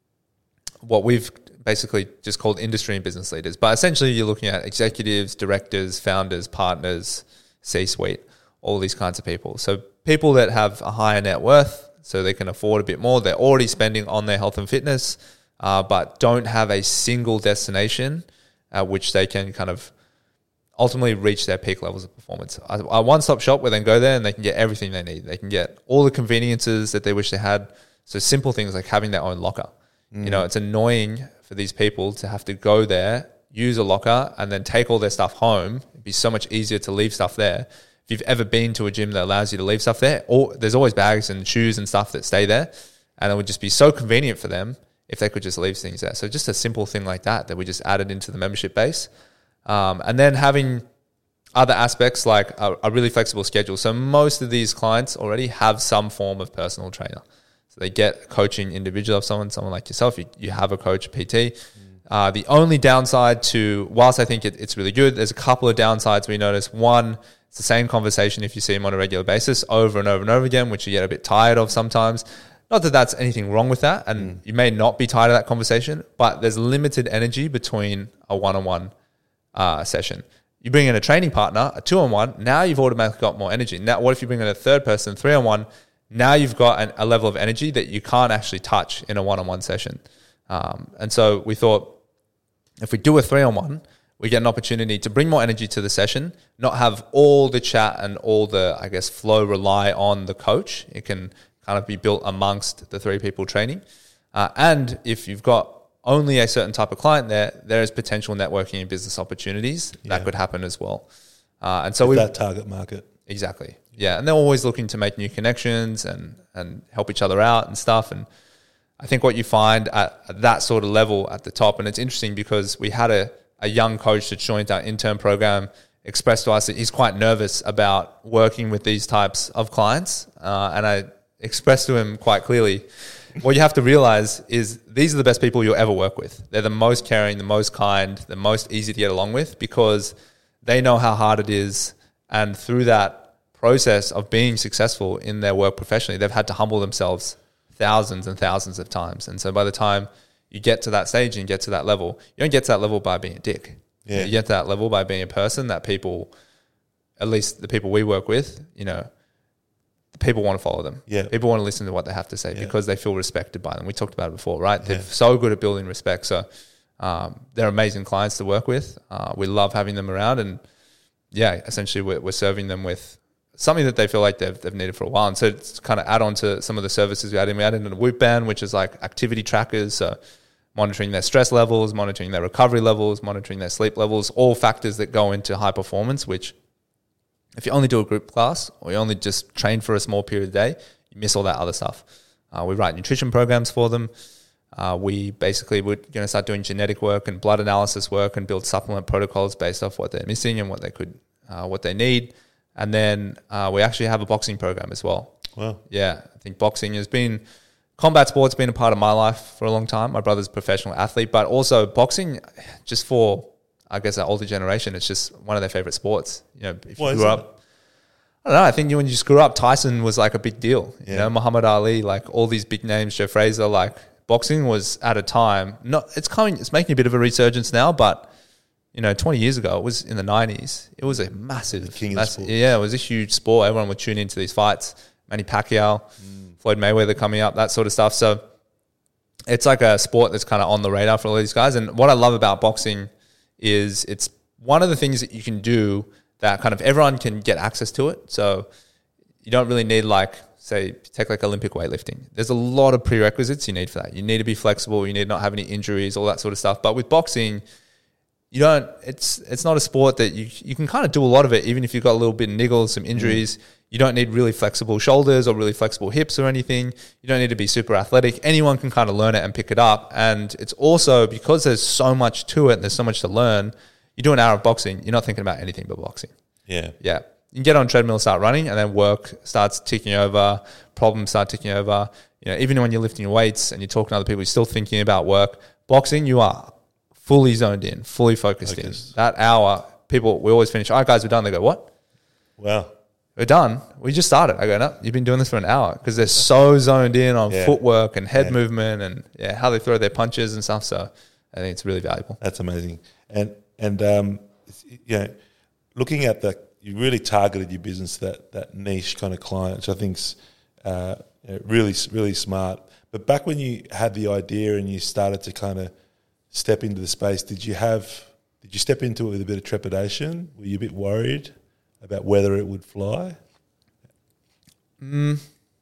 what we've basically just called industry and business leaders. But essentially, you're looking at executives, directors, founders, partners, C-suite, all these kinds of people. So people that have a higher net worth, so they can afford a bit more. They're already spending on their health and fitness, uh, but don't have a single destination at which they can kind of ultimately reach their peak levels of performance. A, a one-stop shop where they can go there and they can get everything they need. They can get all the conveniences that they wish they had. So simple things like having their own locker. Mm. You know, it's annoying for these people to have to go there, use a locker, and then take all their stuff home. It'd be so much easier to leave stuff there. If you've ever been to a gym that allows you to leave stuff there, or there's always bags and shoes and stuff that stay there, and it would just be so convenient for them if they could just leave things there. So just a simple thing like that that we just added into the membership base. Um, and then having other aspects like a, a really flexible schedule. So most of these clients already have some form of personal trainer. So they get coaching individual of someone, someone like yourself. You, you have a coach, a P T. Mm. Uh, the only downside to, whilst I think it, it's really good, there's a couple of downsides we notice. One, it's the same conversation if you see them on a regular basis over and over and over again, which you get a bit tired of sometimes. Not that that's anything wrong with that, and mm. you may not be tired of that conversation, but there's limited energy between a one-on-one uh, session. You bring in a training partner, a two-on-one, now you've automatically got more energy. Now, what if you bring in a third person, three-on-one? Now you've got an, a level of energy that you can't actually touch in a one-on-one session. Um, and so we thought, if we do a three-on-one, we get an opportunity to bring more energy to the session, not have all the chat and all the, I guess, flow rely on the coach. It can kind of be built amongst the three people training. Uh, and if you've got only a certain type of client there, there is potential networking and business opportunities yeah. that could happen as well. Uh, and so we that target market. Exactly. Yeah. And they're always looking to make new connections and, and help each other out and stuff. And I think what you find at, at that sort of level at the top, and it's interesting because we had a, a young coach that joined our intern program expressed to us that he's quite nervous about working with these types of clients. Uh, and I expressed to him quite clearly, what you have to realize is these are the best people you'll ever work with. They're the most caring, the most kind, the most easy to get along with because they know how hard it is. And through that process of being successful in their work professionally, they've had to humble themselves thousands and thousands of times. And so by the time you get to that stage and get to that level, you don't get to that level by being a dick. Yeah. You get to that level by being a person that people, at least the people we work with, you know, people want to follow them. Yeah. People want to listen to what they have to say yeah. because they feel respected by them. We talked about it before, right? They're yeah. so good at building respect. So um, they're amazing clients to work with. Uh, we love having them around. And yeah, essentially we're, we're serving them with something that they feel like they've, they've needed for a while. And so it's kind of add on to some of the services we added in. We added in a Whoop band, which is like activity trackers. So monitoring their stress levels, monitoring their recovery levels, monitoring their sleep levels, all factors that go into high performance, which if you only do a group class or you only just train for a small period of the day, you miss all that other stuff. Uh, we write nutrition programs for them. Uh, we basically we're going to start doing genetic work and blood analysis work and build supplement protocols based off what they're missing and what they could, uh, what they need. And then uh, we actually have a boxing program as well. Wow. Yeah, I think boxing has been, combat sport's been a part of my life for a long time. My brother's a professional athlete, but also boxing, just for, I guess, our older generation, it's just one of their favorite sports. You know, if Why you is grew that? up, I don't know, I think when you just grew up, Tyson was like a big deal. You Yeah. know, Muhammad Ali, like all these big names, Joe Frazier, like boxing was at a time, not, it's coming, it's making a bit of a resurgence now, but you know, twenty years ago, it was in the nineties. It was a massive, The king of massive sports. yeah, it was a huge sport. Everyone would tune into these fights. Manny Pacquiao, mm. Floyd Mayweather coming up, that sort of stuff. So it's like a sport that's kind of on the radar for all these guys. And what I love about boxing is it's one of the things that you can do that kind of everyone can get access to it. So you don't really need like, say, take like Olympic weightlifting. There's a lot of prerequisites you need for that. You need to be flexible. You need to not have any injuries, all that sort of stuff. But with boxing, you don't, it's it's not a sport that you you can kind of do a lot of it, even if you've got a little bit of niggles, some injuries. Mm. You don't need really flexible shoulders or really flexible hips or anything. You don't need to be super athletic. Anyone can kind of learn it and pick it up. And it's also, because there's so much to it and there's so much to learn, you do an hour of boxing, you're not thinking about anything but boxing. Yeah. Yeah. You can get on a treadmill, start running, and then work starts ticking over, problems start ticking over. You know, even when you're lifting weights and you're talking to other people, you're still thinking about work. Boxing, you are fully zoned in, fully focused Focus. in. That hour, people, we always finish, all right, guys, we're done. They go, what? Wow. We're done. We just started. I go, no, you've been doing this for an hour, because they're so zoned in on Yeah. footwork and head Yeah. movement and yeah, how they throw their punches and stuff. So I think it's really valuable. That's amazing. And and um, it's- you know, looking at the, you really targeted your business to that that niche kind of client, which I think's uh, you know, really really smart. But back when you had the idea and you started to kind of step into the space, did you have did you step into it with a bit of trepidation? Were you a bit worried about whether it would fly? Mm.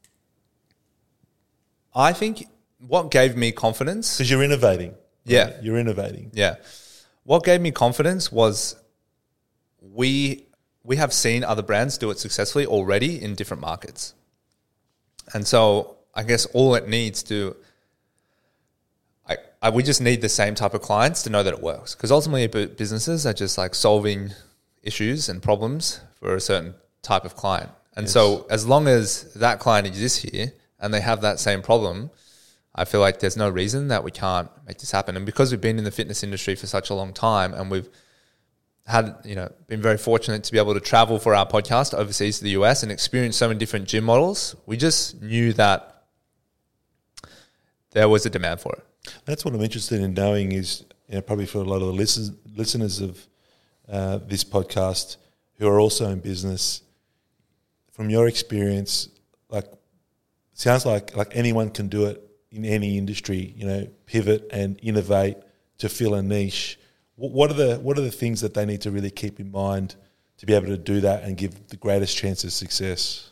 I think what gave me confidence, Because you're innovating. Yeah. right? You're innovating. yeah, what gave me confidence was we we have seen other brands do it successfully already in different markets, and so I guess all it needs to, I, I we just need the same type of clients to know that it works, because ultimately bu- businesses are just like solving issues and problems for a certain type of client. And Yes. so as long as that client exists here and they have that same problem, I feel like there's no reason that we can't make this happen. And because we've been in the fitness industry for such a long time, and we've had, you know, been very fortunate to be able to travel for our podcast overseas to the U S and experience so many different gym models, we just knew that there was a demand for it. That's what I'm interested in knowing is, you know, probably for a lot of the listen, listeners of uh, this podcast who are also in business, from your experience, like, sounds like like anyone can do it in any industry, you know, pivot and innovate to fill a niche. What, what are the what are the things that they need to really keep in mind to be able to do that and give the greatest chance of success?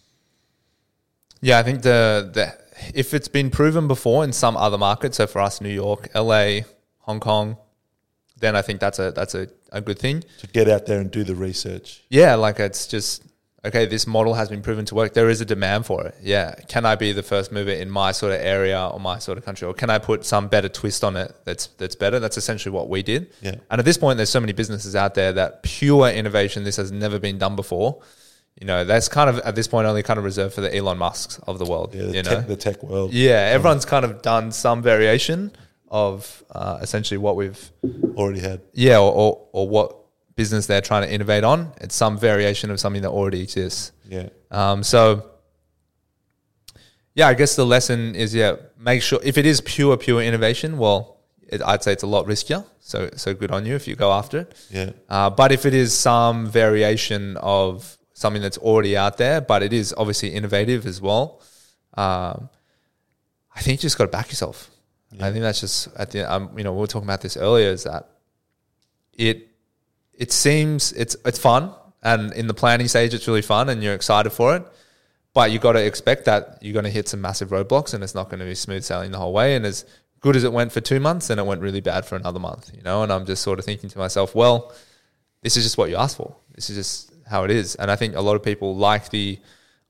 Yeah, I think the, the if it's been proven before in some other markets, so for us, New York, L A, Hong Kong, then I think that's a that's a, a good thing. To get out there and do the research. Yeah, like it's just, okay, this model has been proven to work. There is a demand for it. Yeah. Can I be the first mover in my sort of area or my sort of country? Or can I put some better twist on it that's that's better? That's essentially what we did. Yeah. And at this point, there's so many businesses out there that pure innovation, this has never been done before. You know, that's kind of, at this point, only kind of reserved for the Elon Musks of the world. Yeah, the, you tech, know? the tech world. Yeah, everyone's kind of done some variation of uh, essentially what we've, Already had. yeah, or, or, or what business they're trying to innovate on. It's some variation of something that already exists. Yeah. Um, so, yeah, I guess the lesson is, yeah, make sure, if it is pure, pure innovation, well, it, I'd say it's a lot riskier. So, so good on you if you go after it. Yeah. Uh, but if it is some variation of something that's already out there, but it is obviously innovative as well, um, I think you just got to back yourself. Yeah. I think that's just at the um, you know, we were talking about this earlier, is that it it seems it's it's fun, and in the planning stage it's really fun and you're excited for it, but you got to expect that you're going to hit some massive roadblocks and it's not going to be smooth sailing the whole way. And as good as it went for two months, then it went really bad for another month, you know. And I'm just sort of thinking to myself, well, this is just what you asked for. This is just how it is. And I think a lot of people like the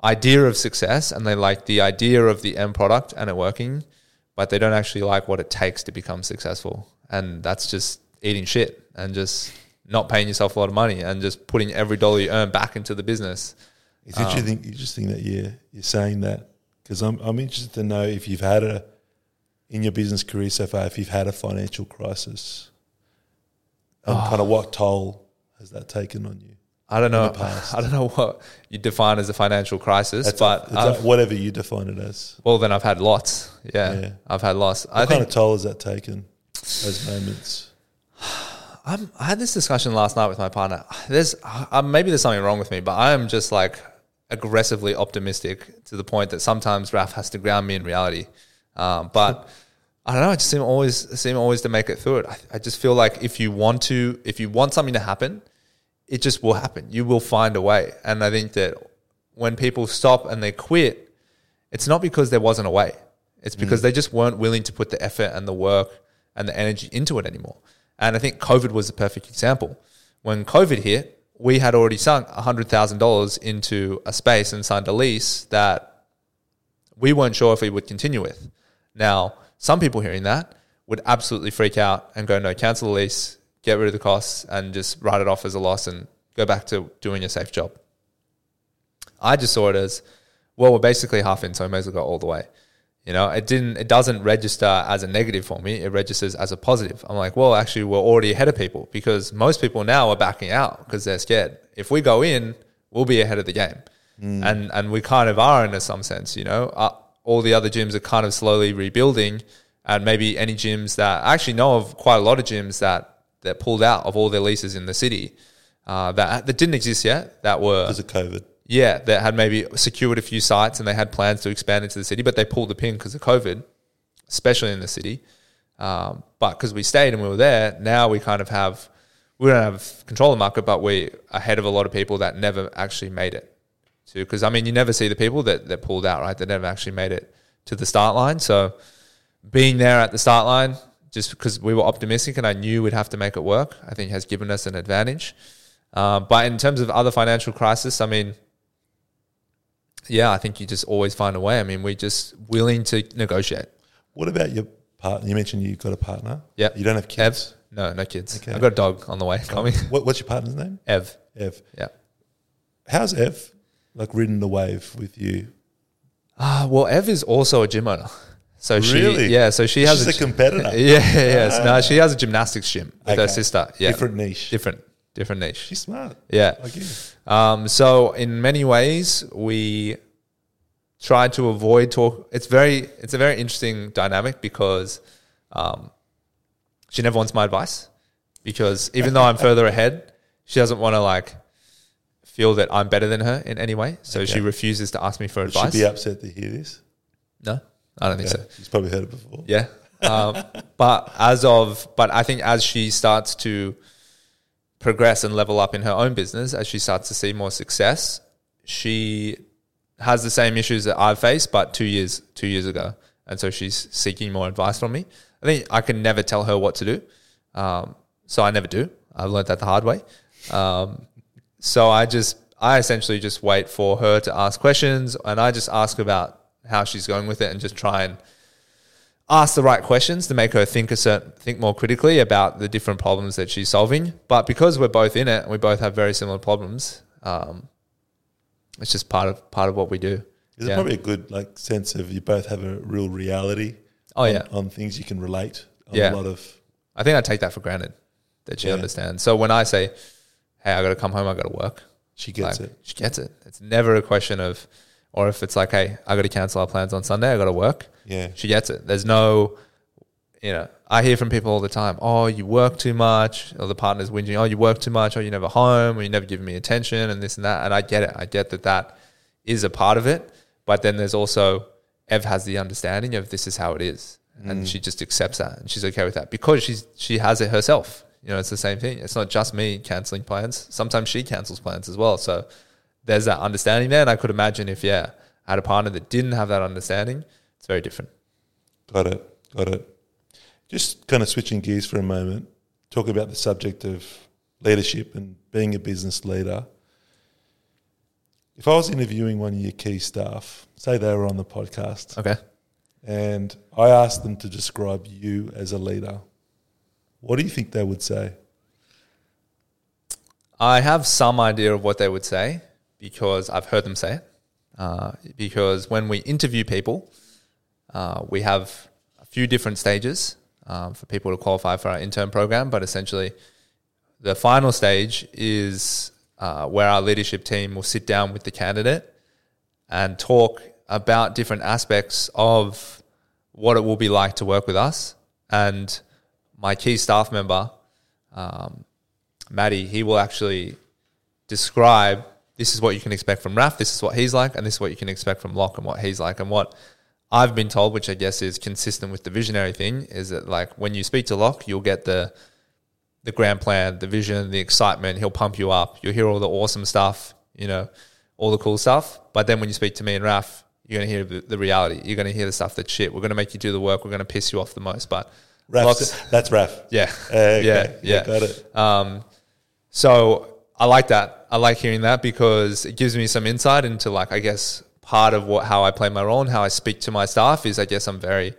idea of success and they like the idea of the end product and it working, but they don't actually like what it takes to become successful. And that's just eating shit and just not paying yourself a lot of money and just putting every dollar you earn back into the business. It's um, interesting, interesting that you're, you're saying that, because I'm, I'm interested to know if you've had a, in your business career so far, if you've had a financial crisis, and oh. kind of what toll has that taken on you? I don't know. I don't know what you define as a financial crisis, That's but a, a, whatever you define it as. Well, then I've had lots. Yeah, yeah. I've had lots. What I kind think, of toll has that taken? Those moments. I'm, I had this discussion last night with my partner. There's uh, maybe there's something wrong with me, but I am just like aggressively optimistic to the point that sometimes Raf has to ground me in reality. Um, but I don't know. I just seem always seem always to make it through it. I, I just feel like if you want to, if you want something to happen, it just will happen. You will find a way. And I think that when people stop and they quit, it's not because there wasn't a way. It's because mm. they just weren't willing to put the effort and the work and the energy into it anymore. And I think COVID was the perfect example. When COVID hit, we had already sunk one hundred thousand dollars into a space and signed a lease that we weren't sure if we would continue with. Now, some people hearing that would absolutely freak out and go, no, cancel the lease, get rid of the costs and just write it off as a loss and go back to doing your safe job. I just saw it as, well, we're basically half in, so we may as well go all the way. You know, it didn't, it doesn't register as a negative for me. It registers as a positive. I'm like, well, actually, we're already ahead of people because most people now are backing out because they're scared. If we go in, we'll be ahead of the game. Mm. And and we kind of are in some sense, you know. Uh, all the other gyms are kind of slowly rebuilding, and maybe any gyms that, I actually know of quite a lot of gyms that that pulled out of all their leases in the city uh, that that didn't exist yet, that were... Because of COVID. Yeah, that had maybe secured a few sites and they had plans to expand into the city, but they pulled the pin because of COVID, especially in the city. Um, but because we stayed and we were there, now we kind of have... We don't have control of the market, but we're ahead of a lot of people that never actually made it. Because, I mean, you never see the people that, that pulled out, right? That never actually made it to the start line. So being there at the start line, just because we were optimistic and I knew we'd have to make it work, I think has given us an advantage. Um, but in terms of other financial crisis, I mean, yeah, I think you just always find a way. I mean, we're just willing to negotiate. What about your partner? You mentioned you've got a partner. Yeah. You don't have kids? Ev? No, no kids. Okay. I've got a dog on the way coming. What, what's your partner's name? Ev. Ev. Yeah. How's Ev, like, ridden the wave with you? Uh, well, Ev is also a gym owner. So really? she, yeah, so she has She's a, a competitor. Yeah, yeah. Ah. No, she has a gymnastics gym with okay. her sister. Yeah, different niche. Different, different niche. She's smart. Yeah. Like you. Um. So in many ways, we try to avoid talk. It's very, it's a very interesting dynamic because, um, she never wants my advice because even though I'm further ahead, she doesn't want to like feel that I'm better than her in any way. So okay. she refuses to ask me for Would advice. She'd be upset to hear this. No. I don't think yeah, so. She's probably heard it before. Yeah. Um, but as of, but I think as she starts to progress and level up in her own business, as she starts to see more success, she has the same issues that I've faced, but two years, two years ago. And so she's seeking more advice from me. I think I can never tell her what to do. Um, so I never do. I've learned that the hard way. Um, so I just, I essentially just wait for her to ask questions and I just ask about how she's going with it and just try and ask the right questions to make her think a certain, think more critically about the different problems that she's solving. But because we're both in it and we both have very similar problems, um, it's just part of part of what we do. Is yeah. it probably a good like sense of you both have a real reality oh, on, yeah. on things you can relate on yeah. a lot of... I think I take that for granted that she yeah. understands. So when I say, hey, I got to come home, I got to work. She gets like, it. She gets it. It's never a question of... Or if it's like, hey, I got to cancel our plans on Sunday, I got to work. Yeah. She gets it. There's no, you know, I hear from people all the time, oh, you work too much. Or the partner's whinging, oh, you work too much. Oh, you're never home. Or you never give me attention and this and that. And I get it. I get that that is a part of it. But then there's also, Ev has the understanding of this is how it is. Mm. And she just accepts that. And she's okay with that because she's she has it herself. You know, it's the same thing. It's not just me cancelling plans. Sometimes she cancels plans as well. So there's that understanding there. And I could imagine if, yeah, I had a partner that didn't have that understanding, it's very different. Got it. Got it. Just kind of switching gears for a moment, talk about the subject of leadership and being a business leader. if I was interviewing one of your key staff, say they were on the podcast, Okay. and I asked them to describe you as a leader, what do you think they would say? I have some idea of what they would say because I've heard them say it. Uh, because when we interview people, uh, we have a few different stages um, for people to qualify for our intern program, but essentially the final stage is uh, where our leadership team will sit down with the candidate and talk about different aspects of what it will be like to work with us. And my key staff member, um, Maddie, he will actually describe, this is what you can expect from Raf, this is what he's like, and this is what you can expect from Locke and what he's like. And what I've been told, which I guess is consistent with the visionary thing, is that like when you speak to Locke, you'll get the the grand plan, the vision, the excitement. He'll pump you up. You'll hear all the awesome stuff, you know, all the cool stuff. But then when you speak to me and Raf, you're going to hear the, the reality. You're going to hear the stuff that's shit. We're going to make you do the work. We're going to piss you off the most. But Raf's, that's Raf. Yeah. Uh, okay. Yeah. Yeah. Got it. Um, so I like that. I like hearing that because it gives me some insight into like, I guess part of what, how I play my role and how I speak to my staff is I guess I'm very,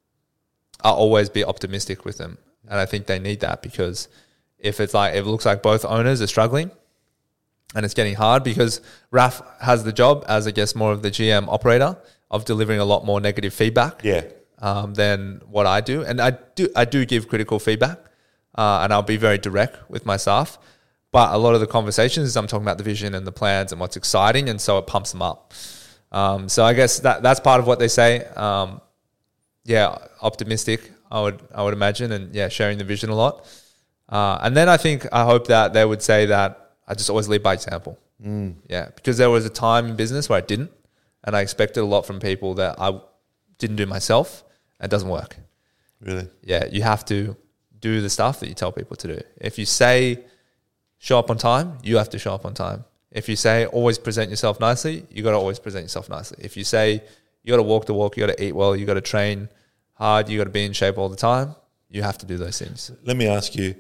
I'll always be optimistic with them. And I think they need that because if it's like, if it looks like both owners are struggling and it's getting hard because Raf has the job as I guess more of the G M operator of delivering a lot more negative feedback. Yeah. Um, than what I do. And I do I do give critical feedback uh, and I'll be very direct with my staff. But a lot of the conversations is I'm talking about the vision and the plans and what's exciting, and so it pumps them up. Um, so I guess that that's part of what they say. Um, yeah, optimistic, I would I would imagine, and yeah, sharing the vision a lot. Uh, and then I think I hope that they would say that I just always lead by example. Mm. Yeah, because there was a time in business where I didn't, and I expected a lot from people that I didn't do myself. It doesn't work. Really? Yeah, you have to do the stuff that you tell people to do. If you say show up on time, you have to show up on time. If you say always present yourself nicely, you got to always present yourself nicely. If you say you got to walk the walk, you got to eat well, you got to train hard, you got to be in shape all the time, you have to do those things. Let me ask you,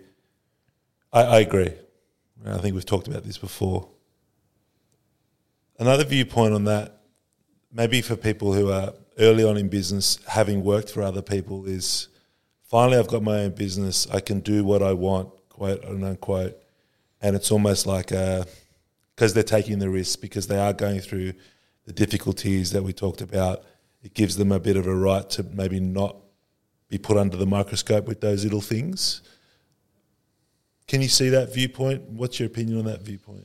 I, I agree. I think we've talked about this before. Another viewpoint on that, maybe for people who are early on in business, having worked for other people, is finally I've got my own business. I can do what I want, quote and unquote. And it's almost like because they're taking the risks, because they are going through the difficulties that we talked about, it gives them a bit of a right to maybe not be put under the microscope with those little things. Can you see that viewpoint? What's your opinion on that viewpoint?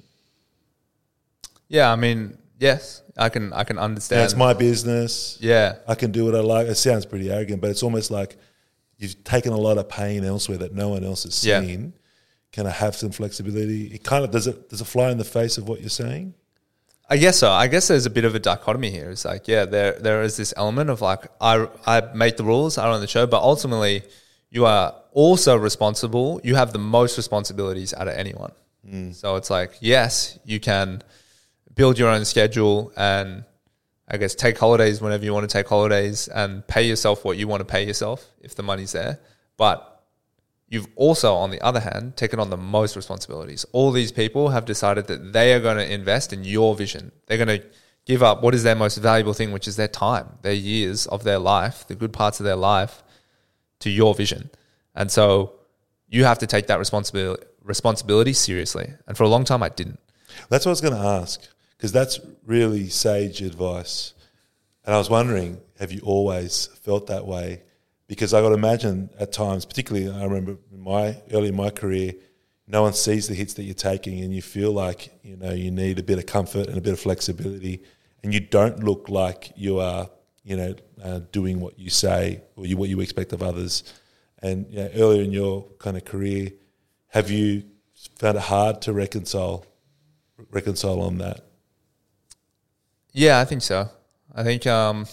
Yeah, I mean, yes, I can I can understand. Yeah, it's my business. Yeah. I can do what I like. It sounds pretty arrogant, but it's almost like you've taken a lot of pain elsewhere that no one else has Yeah. seen. Can I have some flexibility? It kind of does it does it fly in the face of what you're saying? I guess so. I guess there's a bit of a dichotomy here. It's like, yeah, there there is this element of like, I I make the rules, I run the show, but ultimately you are also responsible. You have the most responsibilities out of anyone. Mm. So it's like, yes, you can build your own schedule and I guess take holidays whenever you want to take holidays and pay yourself what you want to pay yourself if the money's there. But you've also, on the other hand, taken on the most responsibilities. All these people have decided that they are going to invest in your vision. They're going to give up what is their most valuable thing, which is their time, their years of their life, the good parts of their life, to your vision. And so you have to take that responsibility responsibility seriously. And for a long time, I didn't. That's what I was going to ask, because that's really sage advice. And I was wondering, have you always felt that way? Because I got to imagine at times, particularly I remember in my early in my career, no one sees the hits that you're taking, and you feel like you know you need a bit of comfort and a bit of flexibility, and you don't look like you are you know uh, doing what you say or you, what you expect of others. And you know, earlier in your kind of career, have you found it hard to reconcile reconcile on that? Yeah, I think so. I think. Um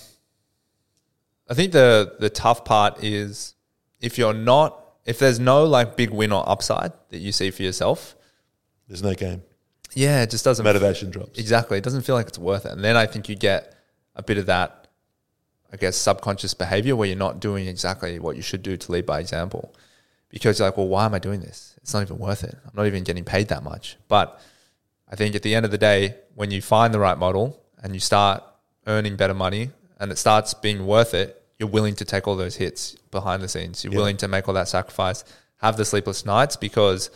I think the the tough part is if you're not, if there's no like big win or upside that you see for yourself, there's no game. Yeah, it just doesn't. Motivation drops. Exactly. It doesn't feel like it's worth it. And then I think you get a bit of that, I guess, subconscious behavior where you're not doing exactly what you should do to lead by example. Because you're like, well, why am I doing this? It's not even worth it. I'm not even getting paid that much. But I think at the end of the day, when you find the right model and you start earning better money and it starts being worth it, you're willing to take all those hits behind the scenes. You're yeah. willing to make all that sacrifice, have the sleepless nights, because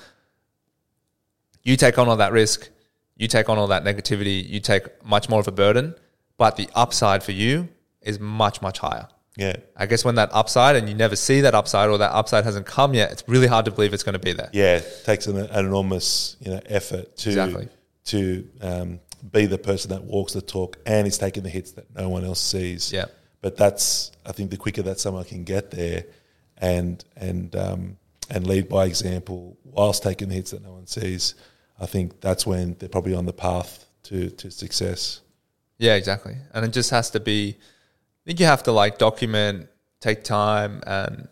you take on all that risk, you take on all that negativity, you take much more of a burden, but the upside for you is much, much higher. Yeah. I guess when that upside, and you never see that upside, or that upside hasn't come yet, it's really hard to believe it's going to be there. Yeah, it takes an, an enormous, you know, effort to exactly. to um, be the person that walks the talk and is taking the hits that no one else sees. Yeah. But that's, I think, the quicker that someone can get there, and and um, and lead by example whilst taking the hits that no one sees, I think that's when they're probably on the path to to success. Yeah, exactly. And it just has to be, I think you have to like document, take time, and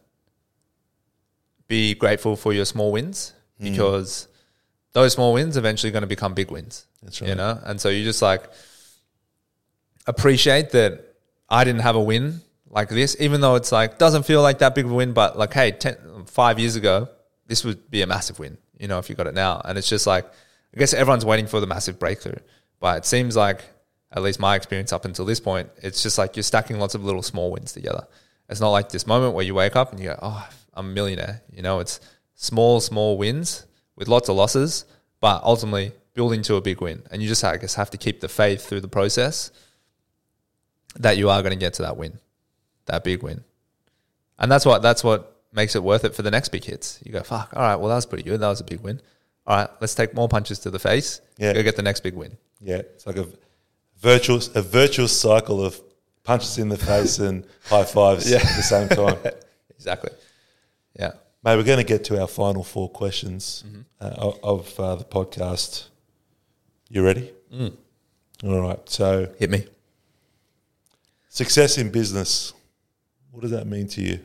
be grateful for your small wins, mm. because those small wins are eventually going to become big wins. That's right. You know? And so you just like appreciate that I didn't have a win like this, even though it's like, doesn't feel like that big of a win, but like, hey, ten, five years ago, this would be a massive win, you know, if you got it now. And it's just like, I guess everyone's waiting for the massive breakthrough, but it seems like, at least my experience up until this point, it's just like you're stacking lots of little small wins together. It's not like this moment where you wake up and you go, oh, I'm a millionaire. You know, it's small, small wins with lots of losses, but ultimately building to a big win. And you just, I guess, have to keep the faith through the process that you are going to get to that win, that big win. And that's what that's what makes it worth it for the next big hits. You go, fuck, all right, well, that was pretty good. That was a big win. All right, let's take more punches to the face. Yeah. Go get the next big win. Yeah, it's like a virtuous a virtuous cycle of punches in the face and high fives yeah. at the same time. Exactly. Yeah. Mate, we're going to get to our final four questions mm-hmm. uh, of uh, the podcast. You ready? Mm. All right. So, hit me. Success in business. What does that mean to you?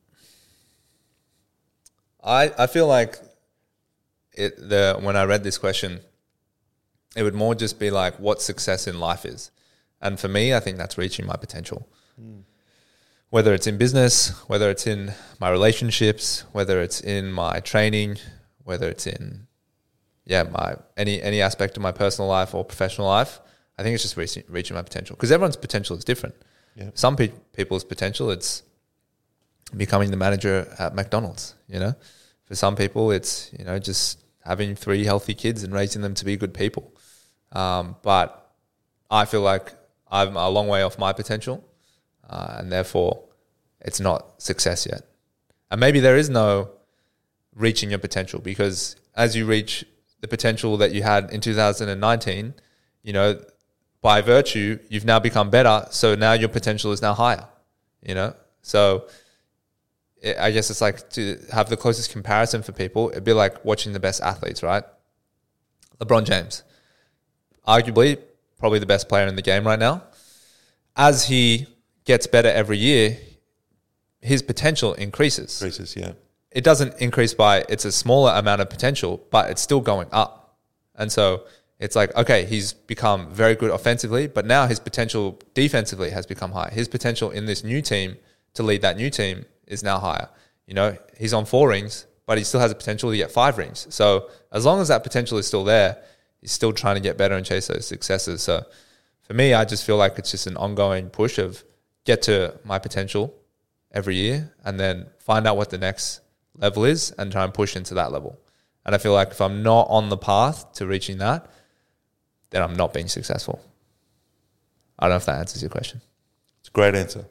I I feel like it the when I read this question, it would more just be like what success in life is. And for me, I think that's reaching my potential. Mm. Whether it's in business, whether it's in my relationships, whether it's in my training, whether it's in, yeah, my any any aspect of my personal life or professional life, I think it's just reaching, reaching my potential. Because everyone's potential is different. Yeah. Some pe- people's potential, it's becoming the manager at McDonald's, you know. For some people, it's, you know, just having three healthy kids and raising them to be good people. Um, but I feel like I'm a long way off my potential, uh, and therefore it's not success yet. And maybe there is no reaching your potential, because as you reach the potential that you had in two thousand nineteen, you know, by virtue, you've now become better. So now your potential is now higher, you know? So it, I guess it's like to have the closest comparison for people. It'd be like watching the best athletes, right? LeBron James, arguably probably the best player in the game right now. As he gets better every year, his potential increases. Increases, yeah. It doesn't increase by, it's a smaller amount of potential, but it's still going up. And so it's like, okay, he's become very good offensively, but now his potential defensively has become higher. His potential in this new team to lead that new team is now higher. You know, he's on four rings, but he still has a potential to get five rings. So as long as that potential is still there, he's still trying to get better and chase those successes. So for me, I just feel like it's just an ongoing push of get to my potential every year and then find out what the next level is and try and push into that level. And I feel like if I'm not on the path to reaching that, then I'm not being successful. I don't know if that answers your question. It's a great answer.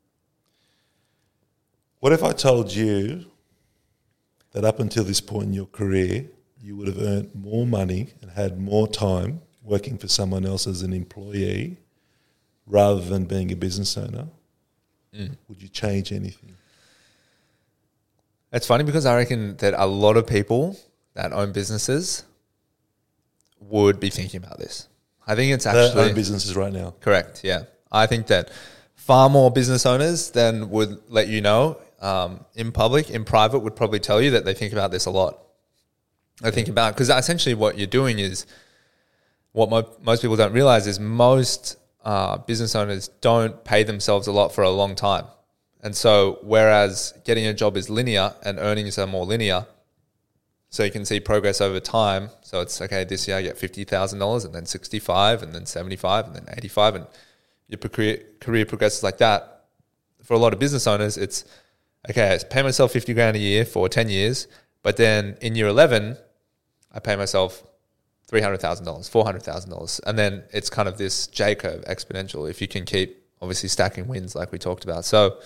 What if I told you that up until this point in your career, you would have earned more money and had more time working for someone else as an employee rather than being a business owner? Mm. Would you change anything? It's funny because I reckon that a lot of people that own businesses would be thinking about this. I think it's actually... They own businesses right now. Correct, yeah. I think that far more business owners than would let you know um, in public, in private, would probably tell you that they think about this a lot. I think about... Because essentially what you're doing is... What mo- most people don't realize is most uh, business owners don't pay themselves a lot for a long time. And so whereas getting a job is linear and earnings are more linear, So you can see progress over time. So it's, okay, this year I get fifty thousand dollars and then sixty-five and then seventy-five and then eighty-five, and your career, career progresses like that. For a lot of business owners, it's, okay, I pay myself fifty grand a year for ten years, but then in year eleven, I pay myself three hundred thousand dollars, four hundred thousand dollars. And then it's kind of this J-curve, exponential, if you can keep obviously stacking wins like we talked about. So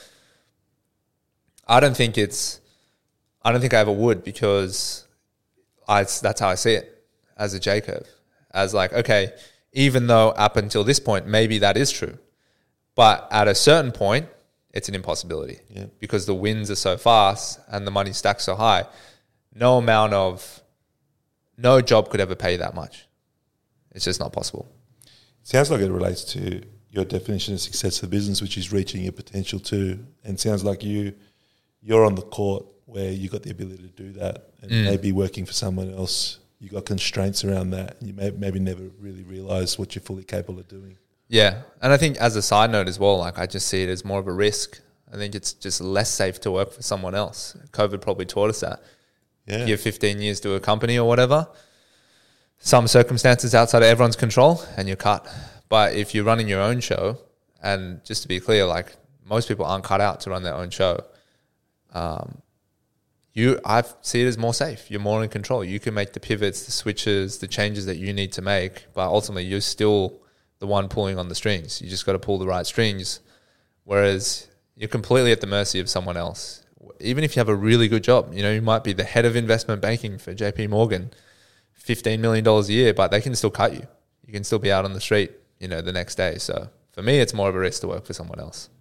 I don't think it's, I don't think I ever would, because I, that's how I see it, as a J-curve. As like, okay, even though up until this point, maybe that is true, but at a certain point, it's an impossibility, yeah. because the wins are so fast and the money stacks so high. No amount of, no job could ever pay that much. It's just not possible. Sounds like it relates to your definition of success for the business, which is reaching your potential too. And sounds like you, you're on the court where you got the ability to do that, and Mm. maybe working for someone else, you got constraints around that, and you may maybe never really realize what you're fully capable of doing. Yeah. And I think as a side note as well, like I just see it as more of a risk. I think it's just less safe to work for someone else. COVID probably taught us that. Yeah. Give fifteen years to a company or whatever, some circumstances outside of everyone's control, and you're cut. But if you're running your own show, and just to be clear, like most people aren't cut out to run their own show. Um, you, I see it as more safe. You're more in control. You can make the pivots, the switches, the changes that you need to make, but ultimately you're still the one pulling on the strings. You just got to pull the right strings. Whereas you're completely at the mercy of someone else. Even if you have a really good job, you know, you might be the head of investment banking for J P Morgan, fifteen million dollars a year, but they can still cut you. You can still be out on the street, you know, the next day. So for me, it's more of a risk to work for someone else.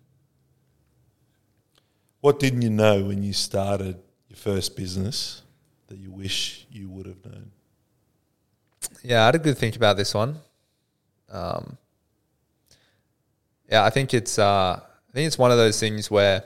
What didn't you know when you started your first business that you wish you would have known? Yeah, I had a good think about this one. Um, yeah, I think it's uh, I think it's one of those things where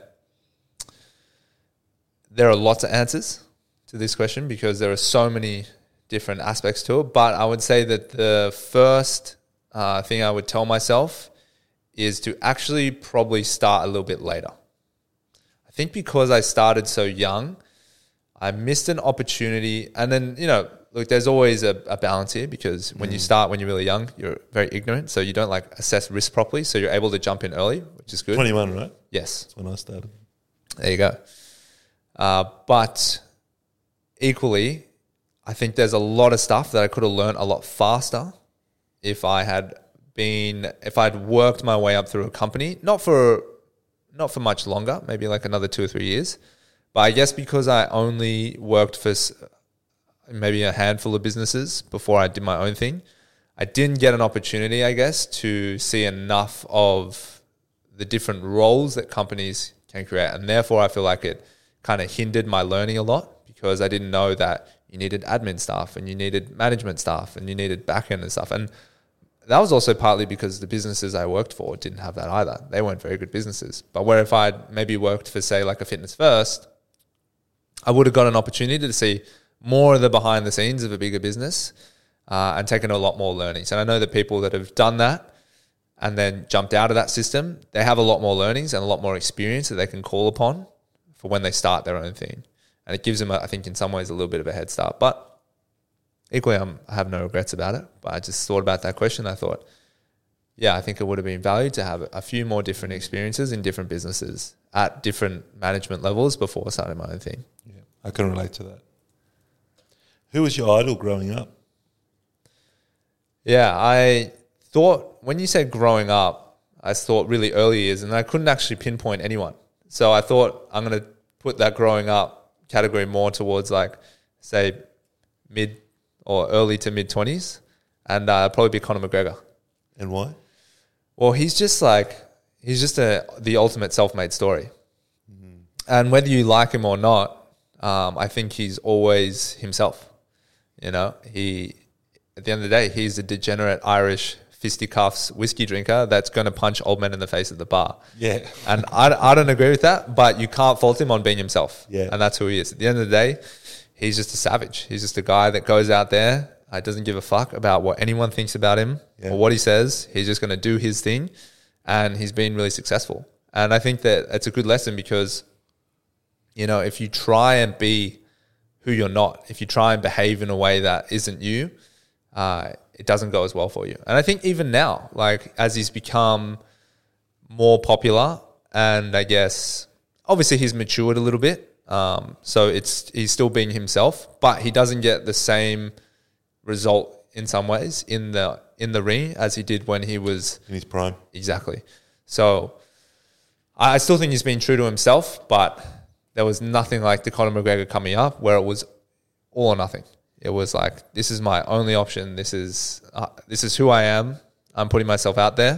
there are lots of answers to this question, because there are so many different aspects to it. But I would say that the first uh, thing I would tell myself is to actually probably start a little bit later. I think because I started so young, I missed an opportunity. And then, you know, look, there's always a, a balance here, because when mm. you start when you're really young, you're very ignorant. So you don't like assess risk properly. So you're able to jump in early, which is good. twenty-one, right? Yes. That's when I started. There you go. Uh, but equally, I think there's a lot of stuff that I could have learned a lot faster if I had been, if I'd worked my way up through a company, not for, not for much longer, maybe like another two or three years. But I guess because I only worked for maybe a handful of businesses before I did my own thing, I didn't get an opportunity, I guess, to see enough of the different roles that companies can create. And therefore, I feel like it kind of hindered my learning a lot, because I didn't know that you needed admin staff and you needed management staff and you needed back-end and stuff. And that was also partly because the businesses I worked for didn't have that either. They weren't very good businesses. But where if I'd maybe worked for, say, like a Fitness First, I would have got an opportunity to see more of the behind the scenes of a bigger business uh, and taken a lot more learnings. And I know that people that have done that and then jumped out of that system, they have a lot more learnings and a lot more experience that they can call upon for when they start their own thing. And it gives them, I think, in some ways a little bit of a head start. But equally, I'm, I have no regrets about it. But I just thought about that question. I thought, yeah, I think it would have been valued to have a few more different experiences in different businesses at different management levels before starting my own thing. Yeah, I can relate to that. Who was your idol growing up? Yeah, I thought, when you said growing up, I thought really early years, and I couldn't actually pinpoint anyone. So I thought I'm going to put that growing up category more towards, like, say, mid or early to mid twenties, and uh, probably be Conor McGregor. And why? Well, he's just like, he's just a, the ultimate self-made story. Mm-hmm. And whether you like him or not, um, I think he's always himself. You know, he, at the end of the day, he's a degenerate Irish fisticuffs whiskey drinker that's going to punch old men in the face at the bar. Yeah. And I, I don't agree with that, but you can't fault him on being himself. Yeah. And that's who he is. At the end of the day, he's just a savage. He's just a guy that goes out there, uh, doesn't give a fuck about what anyone thinks about him yeah. or what he says. He's just going to do his thing, and he's been really successful. And I think that it's a good lesson, because, you know, if you try and be who you're not. If you try and behave in a way that isn't you, uh, it doesn't go as well for you. And I think even now, like as he's become more popular, and I guess obviously he's matured a little bit, um, so it's he's still being himself, but he doesn't get the same result in some ways in the in the ring as he did when he was in his prime. Exactly. So I still think he's been true to himself, but there was nothing like the Conor McGregor coming up where it was all or nothing. It was like, this is my only option. This is uh, this is who I am. I'm putting myself out there,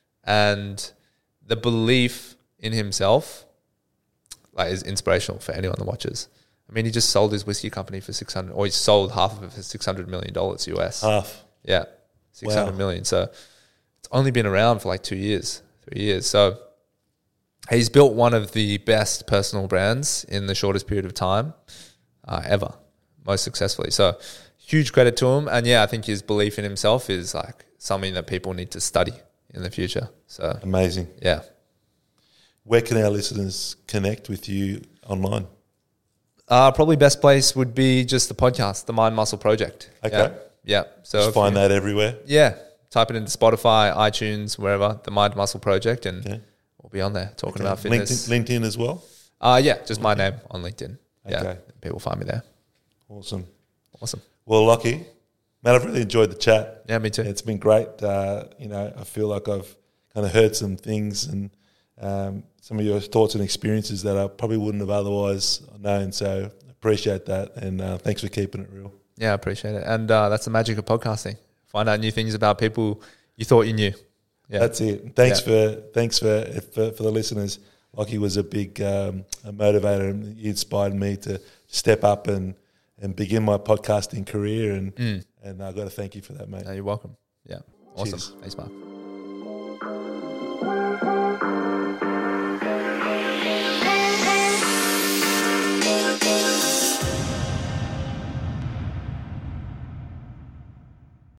and the belief in himself like is inspirational for anyone that watches. I mean, he just sold his whiskey company for six hundred, or he sold half of it for six hundred million dollars U S. Half. Yeah, six hundred Wow. million. So it's only been around for like two years, three years. So he's built one of the best personal brands in the shortest period of time uh, ever, most successfully. So huge credit to him. And yeah, I think his belief in himself is like something that people need to study in the future. So Amazing. yeah. Where can our listeners connect with you online? Uh, probably best place would be just the podcast, the Mind Muscle Project. Okay. Yeah. yeah. So Just if find you- that everywhere. Yeah. Type it into Spotify, iTunes, wherever, the Mind Muscle Project, and Yeah. we'll be on there talking Okay. about fitness. LinkedIn, LinkedIn as well. Uh, yeah, just my name on LinkedIn. Yeah. Okay. People find me there. Awesome. Awesome. Well, Lockie, man, I've really enjoyed the chat. Yeah, me too. It's been great. Uh, you know, I feel like I've kind of heard some things and um, some of your thoughts and experiences that I probably wouldn't have otherwise known. So appreciate that, and uh, thanks for keeping it real. Yeah, I appreciate it. And uh, that's the magic of podcasting. Find out new things about people you thought you knew. Yeah. That's it. Thanks Yeah. for thanks for, for for the listeners. Lockie was a big um, a motivator, and he inspired me to step up and, and begin my podcasting career. And Mm. and I've got to thank you for that, mate. No, you're welcome. Yeah. Awesome. Cheers. Thanks, Mark.